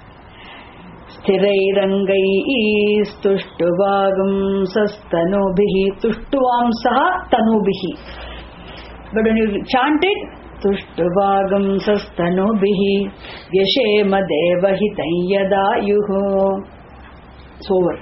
Sthirairangai is Tushtuvagam Sastanubhihi. Tushtuvamsaha Tanubihi. But when you chant it, Tushtuvagam Sastanubhihi Yashema Devahitam Yadayuho. It's over.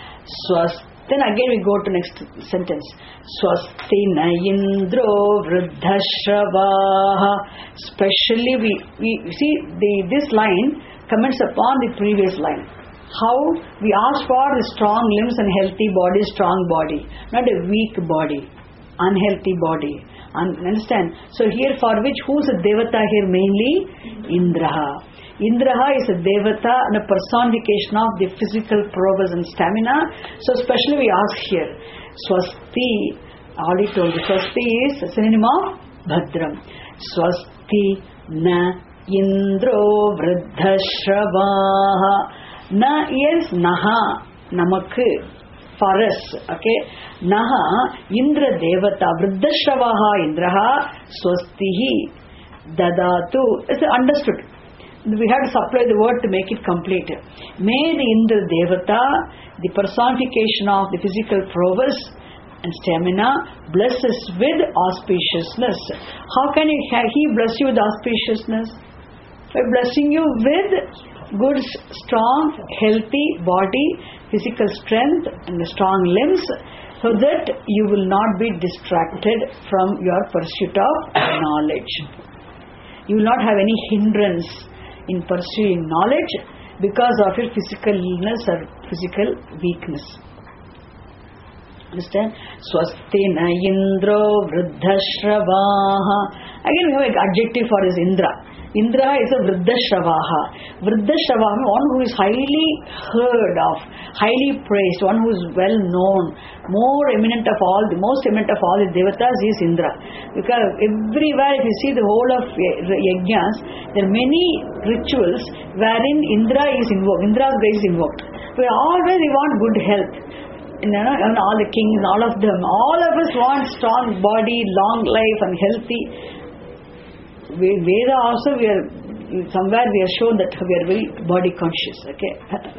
Then again we go to next sentence. Swasti na indro vruddhashravaha. Especially we see this line comments upon the previous line. How we ask for the strong limbs and healthy body, strong body, not a weak body, unhealthy body. Understand? So here for which, who is a devata here mainly? Indraha. Indraha is a devata and a personification of the physical prowess and stamina. So especially we ask here, Swasti, I already told you, Swasti is a synonym of Bhadram. Swasti na indro vruddhashravaha. Na is naha, namakku, for us, okay. Naha, Indra devata, vruddhashravaha indraha, swastihi, dadatu. It's understood. We have to supply the word to make it complete. May the Indra devata, the personification of the physical prowess and stamina, bless us with auspiciousness. How can he bless you with auspiciousness? By blessing you with good, strong, healthy body, physical strength and strong limbs, so that you will not be distracted from your pursuit of knowledge. You will not have any hindrance in pursuing knowledge because of your physical illness or physical weakness. Understand? Swastina Indro Vruddhashravaha. Again we have an adjective for this Indra. Indra is a Vruddhashravaha. Vruddhashravaha means one who is highly heard of, highly praised, one who is well known, more eminent of all, the most eminent of all the devatas is Indra. Because everywhere if you see the whole of yajnas, there are many rituals wherein Indra is invoked, Indra's grace is invoked. We always want good health. And all the kings, all of them, all of us want strong body, long life and healthy. Veda also somewhere we are shown that we are very body conscious, okay.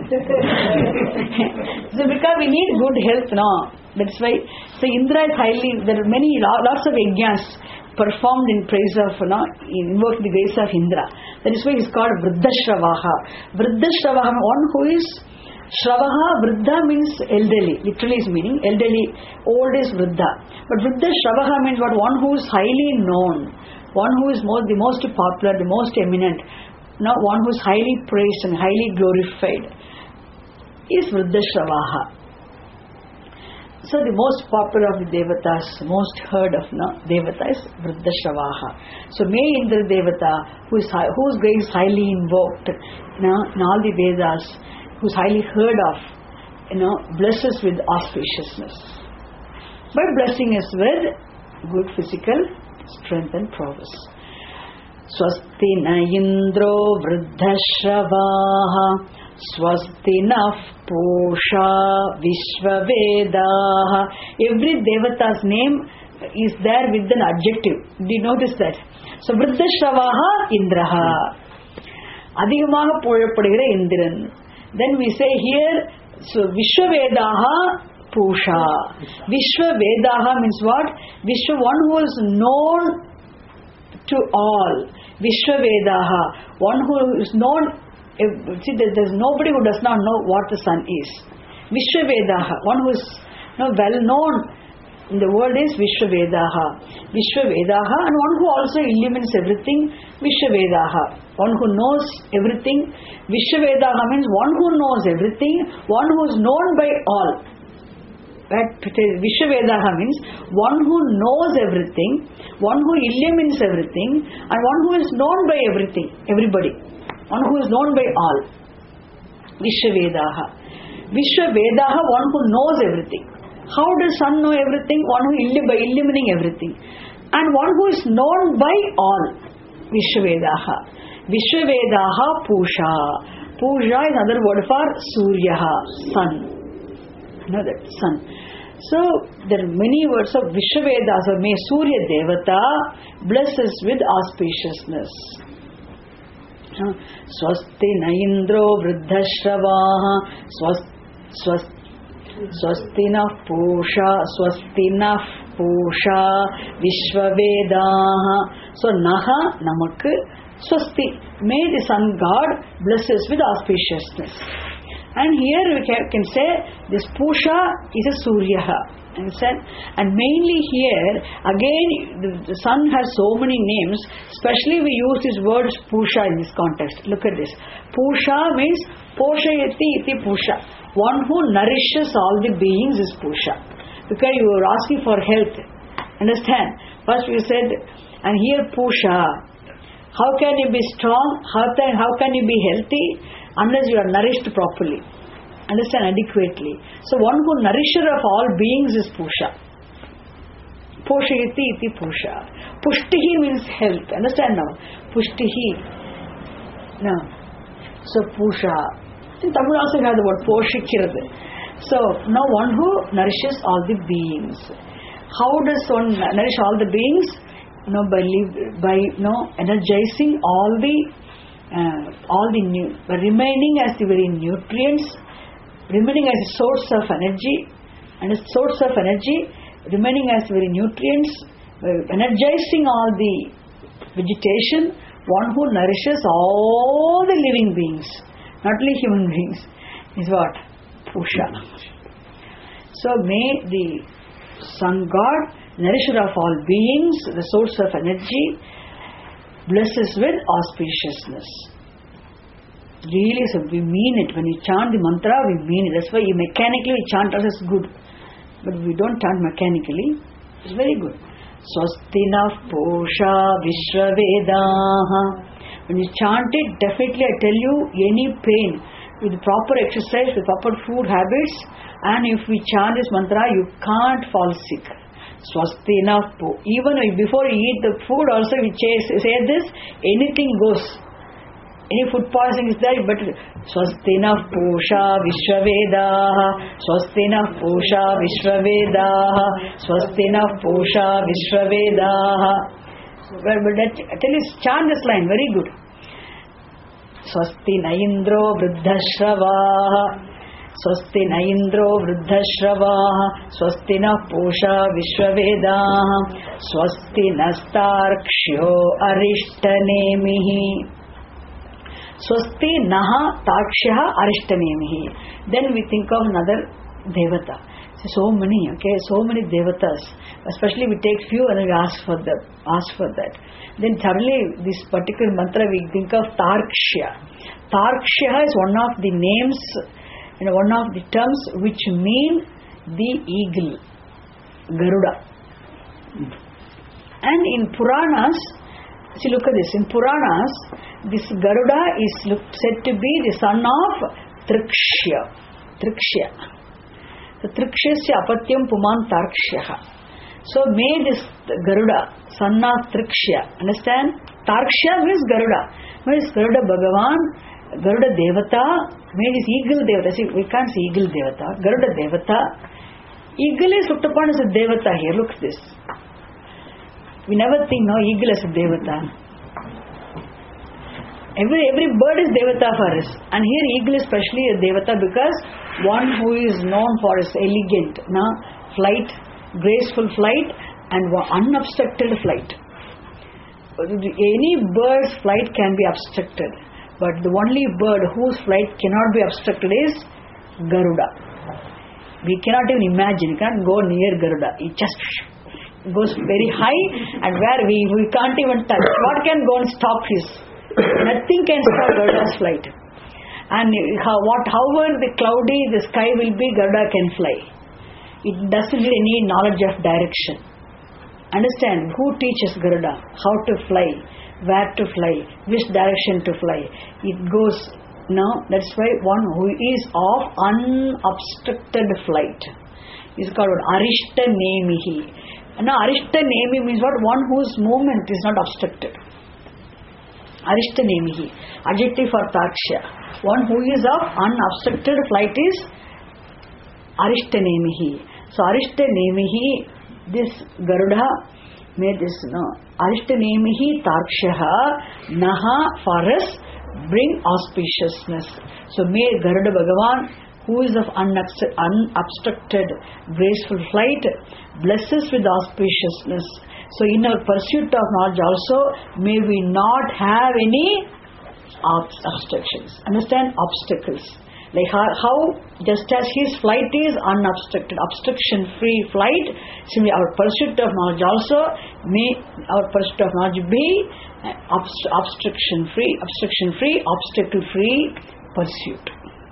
So because we need good health now, that's why. So Indra is highly, there are lots of yajnas performed in praise of, invoke the grace of Indra. That is why he is called Vruddhashravaha. Vruddhashravaha, one who is Shravaha, Vruddha means elderly, literally is meaning elderly, old is Vruddha. But Vruddhashravaha means what? One who is highly known, one who is the most popular, the most eminent, one who is highly praised and highly glorified is Vruddhashravaha. So the most popular of the devatas, most heard of devata is Vriddashravaha. So may Indra Devata, whose grace is highly invoked in all the Vedas, who's highly heard of, blesses with auspiciousness. By blessing us with good physical strength and prowess. Swasti na Indro Vriddashravaha Swasti naf Pusha Vishwavedaha. Every devata's name is there with an adjective. Do you notice that? So Vriddashravaha Indraha. Adhigamaga Puyapadigara Indiran. Then we say here, so Vishwavedaha Pusha. Vishwavedaha means what? Vishwa, one who is known to all. Vishwavedaha, one who is known. See, there's nobody who does not know what the sun is. Vishwavedaha, one who is well known in the world is Vishwavedaha. Vishwavedaha, and one who also illumines everything, Vishwavedaha. One who knows everything. Vishwavedaha means one who knows everything, one who is known by all. Vishwavedaha means one who knows everything, one who illumines everything, and one who is known by everybody. One who is known by all. Vishwavedaha. Vishwavedaha, one who knows everything. How does sun know everything? One who by illumining everything. And one who is known by all. Vishwavedaha. Vishwavedaha Pusha. Pusha is another word for Suryaha, sun. That sun. So there are many words of Vishwaveda. So may Surya Devata bless us with auspiciousness. Swasti na Indro Vriddashravaha Swasti na Pusha Vishwavedaha. So Naha Namakku Swasti. May the sun god bless us with auspiciousness. And here we can say this Pusha is a Suryaha. Understand? And mainly here, again, the sun has so many names. Especially we use this word Pusha in this context. Look at this. Pusha means Poshayati iti Pusha. One who nourishes all the beings is Pusha. Because you were asking for health. Understand? First we said, and here Pusha. How can you be strong? How can you be healthy? Unless you are nourished properly. Understand? Adequately. So one who nourisher of all beings is Pusha. Poshayati iti Pusha. Pushtihi means health. Understand now? Pushtihi. Now, so Pusha. In Tamil also we have the word Poshikiradu. So now one who nourishes all the beings. How does one nourish all the beings? By energizing all the by remaining as the very nutrients, remaining as a source of energy, and a source of energy, remaining as very nutrients, energizing all the vegetation, one who nourishes all the living beings, not only human beings, is what? Pusha. So may the sun god, nourisher of all beings, the source of energy, bless us with auspiciousness. Really, so we mean it. When we chant the mantra, we mean it. That's why mechanically we chant as good. But we don't chant mechanically. It's very good. Swasti na Pusha Vishwavedaha. When you chant it, definitely I tell you, any pain, with proper exercise, with proper food habits, and if we chant this mantra, you can't fall sick. Swasti na Pusha. Even before you eat the food also, we say this, anything goes. Any food poisoning is there, but Swasti na Pusha Vishwavedaha, Swasti na Pusha Vishwavedaha, Swasti na Pusha Vishwavedaha. But tell us, chant this line, very good. Swasti na Indro Vriddashravaha, Swasti na Indro Vriddashravaha, Swasti na Pusha Vishwavedaha, Swasti nastarkshyo arishtanemihi. Swasti naha takshaha arishtanemihi. Then we think of another devata. So many devatas. Especially we take few and we ask for that. Then thoroughly this particular mantra we think of Tarkshya. Tarkshya is one of the names, one of the terms which mean the eagle, Garuda. And in Puranas, see, look at this. In Puranas, this Garuda is said to be the son of Trikshya. So Trikshasya apatyam puman Tarkshaha. So may this Garuda, son of Trikshya, understand? Tarksha means Garuda. May this Garuda Bhagavan, Garuda Devata, may this eagle Devata, see, we can't see eagle Devata, Garuda Devata. Eagle is looked upon as a Devata here, look at this. We never think, no, eagle as a Devata. Every bird is Devata for us. And here eagle is especially a Devata because one who is known for his elegant flight, graceful flight and unobstructed flight. Any bird's flight can be obstructed, but the only bird whose flight cannot be obstructed is Garuda. We cannot even imagine, we can't go near Garuda. It just goes very high and where we can't even touch. What can go and stop his? Nothing can stop Garuda's flight. And however the cloudy the sky will be, Garuda can fly. It doesn't need any knowledge of direction. Understand who teaches Garuda how to fly, where to fly, which direction to fly. It goes now. That's why one who is of unobstructed flight is called Arishta Nemihi. Now Arishta Nemi means what? One whose movement is not obstructed. Arishta Nemihi, adjective for Tarksha. One who is of unobstructed flight is Arishta Nemihi. So Arishta Nemihi, this Garuda made this Arishta Nemihi Tarkshaha Naha for us bring auspiciousness. So may Garuda Bhagavan, who is of unobstructed graceful flight, bless us with auspiciousness. So in our pursuit of knowledge also, may we not have any obstructions. Understand? Obstacles. Like how just as his flight is unobstructed, obstruction-free flight, similarly our pursuit of knowledge also, may our pursuit of knowledge be obstruction-free, obstacle-free pursuit.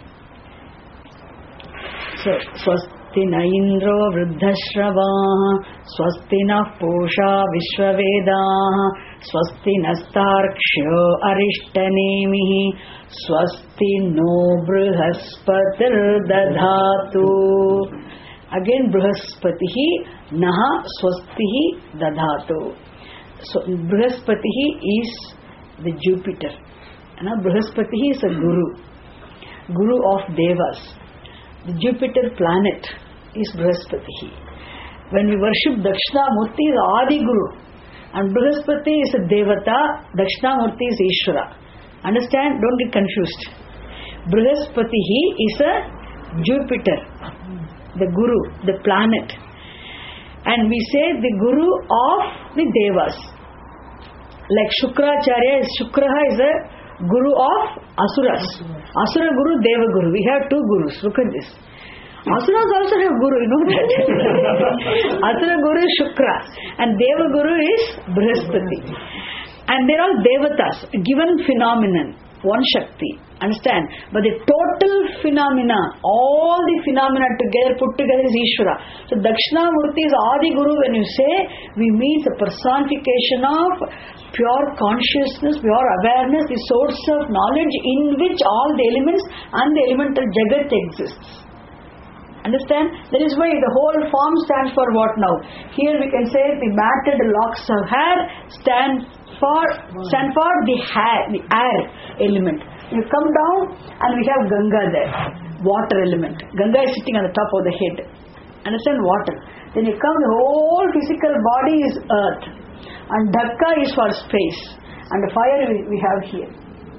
So, Swasti na Indro Vruddhashrava, Swasti na Posha Vishwaveda, Swasti nastarksho Arishtanemihi, Swasti no Brihaspati dadhatu. Again Brihaspatihi Naha Swastihi dadhatu. So Brihaspatihi is the Jupiter. Brihaspatihi is a Guru of Devas. The Jupiter planet is Brihaspatihi. When we worship Dakshinamurti is Adi Guru. And Brihaspati is a Devata, Dakshinamurti is Ishvara. Understand? Don't get confused. Brihaspatihi is a Jupiter, the Guru, the planet. And we say the Guru of the Devas. Like Shukracharya, Shukraha is a Guru of Asuras. Asura Guru, Deva Guru. We have two Gurus. Look at this. Asuras also have Guru, you know that. Asura Guru is Shukra and Deva Guru is Brihaspati. And they are all Devatas, given phenomenon, one Shakti. Understand? But the total phenomena, all the phenomena together, put together is Ishvara. So Dakshinamurti is Adi Guru. When you say, we mean the personification of pure consciousness, pure awareness, the source of knowledge in which all the elements and the elemental Jagat exists. Understand? That is why the whole form stands for what now? Here we can say the matted locks of hair stand for the air element. You come down and we have Ganga there, water element. Ganga is sitting on the top of the head. Understand? Water. Then you come, the whole physical body is earth. And Dhakka is for space. And the fire we have here.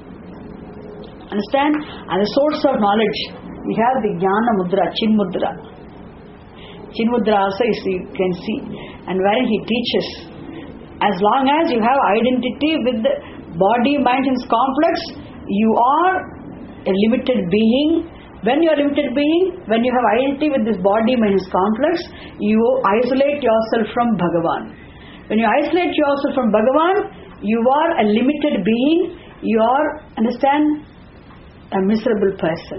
Understand? And the source of knowledge, we have the Jnana Mudra, Chin Mudra. Chin Mudra also is, you can see. And wherein he teaches, as long as you have identity with the body, mind and complex, you are a limited being. When you are a limited being, when you have identity with this body, mind and complex, you isolate yourself from Bhagavan. When you isolate yourself from Bhagavan, you are a limited being. You are, understand, a miserable person.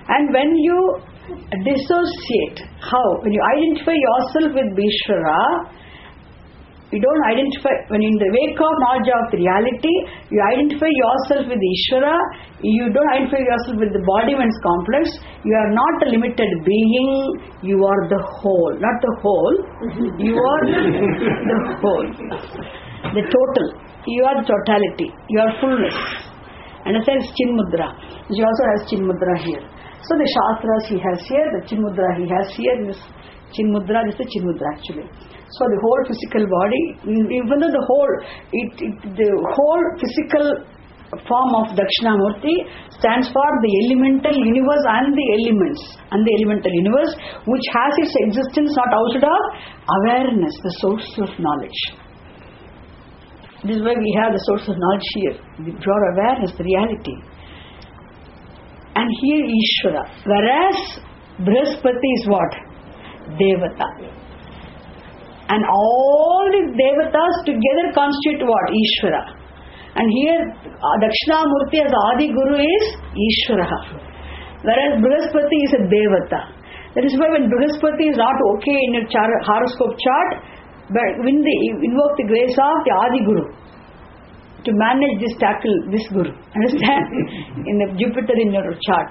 And when you dissociate, when you identify yourself with Ishvara, you don't identify, when in the wake of knowledge of the reality, you identify yourself with Ishvara, you don't identify yourself with the body-mind complex, you are not a limited being, you are the whole. Not the whole, you are the whole. The total. You are the totality. You are fullness. Understand? It's Chinmudra. She also has Chinmudra here. So the Shastras he has here, the Chinmudra he has here, this Chinmudra, this is the Chinmudra actually. So the whole physical body, even though the whole physical form of Dakshinamurti stands for the elemental universe and the elements and the elemental universe, which has its existence not outside of awareness, the source of knowledge. This is why we have the source of knowledge here, the pure awareness, the reality. And here Ishvara. Whereas Brihaspati is what? Devata. And all the Devatas together constitute what? Ishvara. And here Dakshinamurti as Adi Guru is Ishvara. Whereas Brihaspati is a Devata. That is why when Brihaspati is not okay in your horoscope chart, but when they invoke the grace of the Adi Guru to manage this, tackle this Guru. Understand? In the Jupiter in your chart.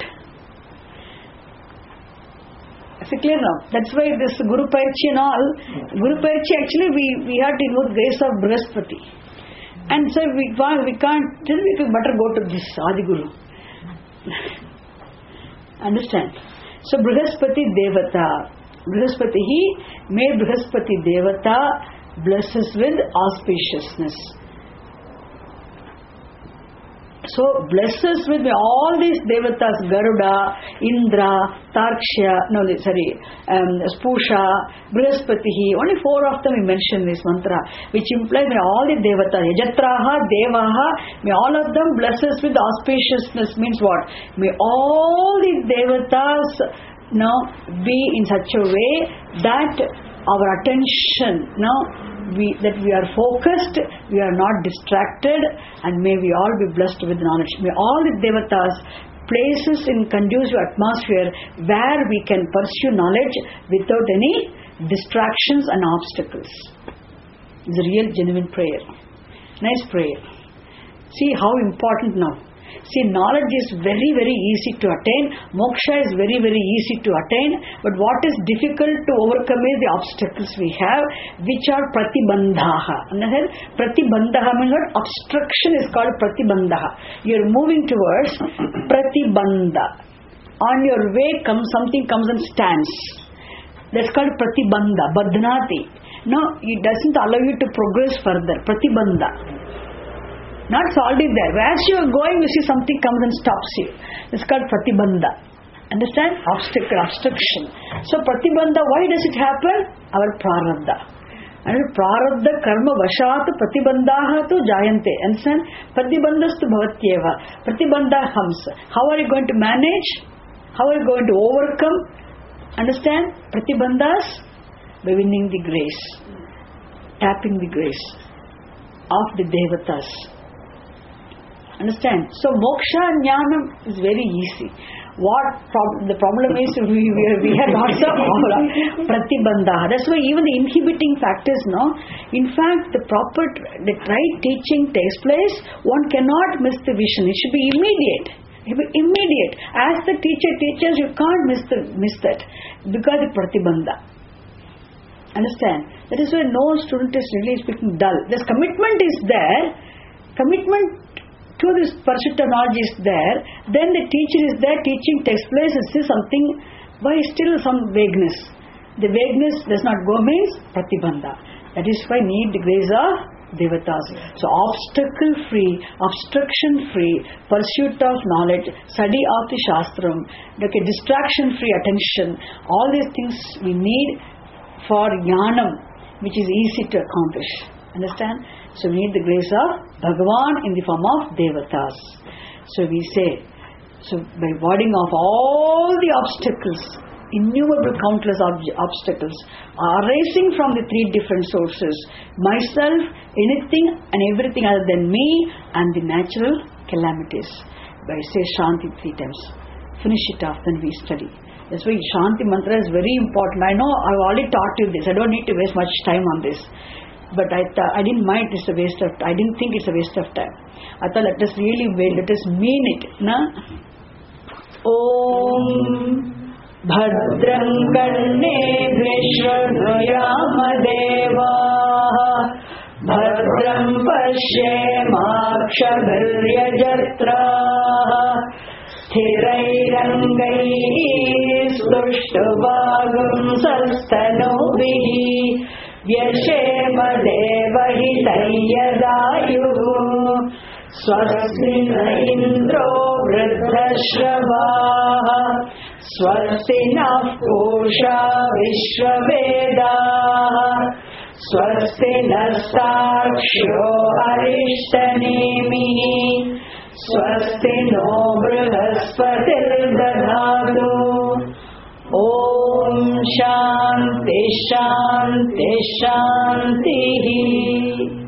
Is it clear now? That's why this Guru Paichi and all, Guru Paichi actually we have to invoke grace of Brihaspati. And so we can't, then we can better go to this Adi Guru. Understand? So Brihaspati Devata. Brihaspati, may Brihaspati Devata bless us with auspiciousness. So bless us with all these Devatas, Garuda, Indra, Tarksha, Spusha, Brihaspati, only 4 of them we mention this mantra, which implies may all the Devatas, Yajatraha, Devaha, may all of them bless us with auspiciousness. Means what? May all the Devatas be in such a way that our attention, that we are focused, we are not distracted, and may we all be blessed with knowledge. May all the Devatas place us in conducive atmosphere where we can pursue knowledge without any distractions and obstacles. It's a real genuine prayer. Nice prayer. See how important now. See, knowledge is very, very easy to attain. Moksha is very, very easy to attain. But what is difficult to overcome is the obstacles we have, which are pratibandhaha. Pratibandhaha means what? Obstruction is called pratibandhaha. You are moving towards pratibandha. On your way, something comes and stands. That's called pratibandha, badhnati. No, it doesn't allow you to progress further. Pratibandha. Not already there. As you are going, you see something comes and stops you. It's called pratibandha. Understand? Obstruction. So pratibandha, why does it happen? Our prarabdha. And prarabdha karma vashat pratibandhaha tu jayante. Understand? Pratibandhastu bhavatyeva. Pratibandha hams. How are you going to manage? How are you going to overcome? Understand? Pratibandhas by winning the grace. Tapping the grace of the Devatas. Understand? So moksha and jnanam is very easy. The problem is we have lots of pratibandha. That's why even the inhibiting factors, in fact, the right teaching takes place. One cannot miss the vision. It should be immediate. It should be immediate. As the teacher teaches, you can't miss that because of pratibandha. Understand? That is why no student is really speaking dull. This commitment is there. Commitment to this pursuit of knowledge is there. Then the teacher is there, teaching takes place. Is still something, why still some vagueness? The vagueness does not go means pratibandha. That is why need the grace of Devatas. So obstacle-free, obstruction-free pursuit of knowledge, study of the Shastram, distraction-free attention. All these things we need for jnanam, which is easy to accomplish. Understand? So we need the grace of Bhagavan in the form of Devatas. So we say, by warding off all the obstacles, innumerable countless obstacles arising from the 3 different sources, myself, anything and everything other than me, and the natural calamities. By say Shanti 3 times. finish it off, then we study. That's why Shanti Mantra is very important. I know I've already taught you this. I don't need to waste much time on this. But I didn't mind it's a waste of time. I didn't think it's a waste of time. I thought let us really wait, let us mean it. Na? Om Bhadram Karne Vishwanuyama Deva Bhadram Pashyemakshaviryajatraha Sthirairangai Stushtabhagam Sastanubhihi Vyashema Devahi Tayyadayuhu Swasti na Indro Vruddhashrabaha Swasti na Pusha Vishwavedaha Swasti Nastakshyo Arishtanemihi Swasti no Brihaspati Dadhatu Om Shanti Shanti Shanti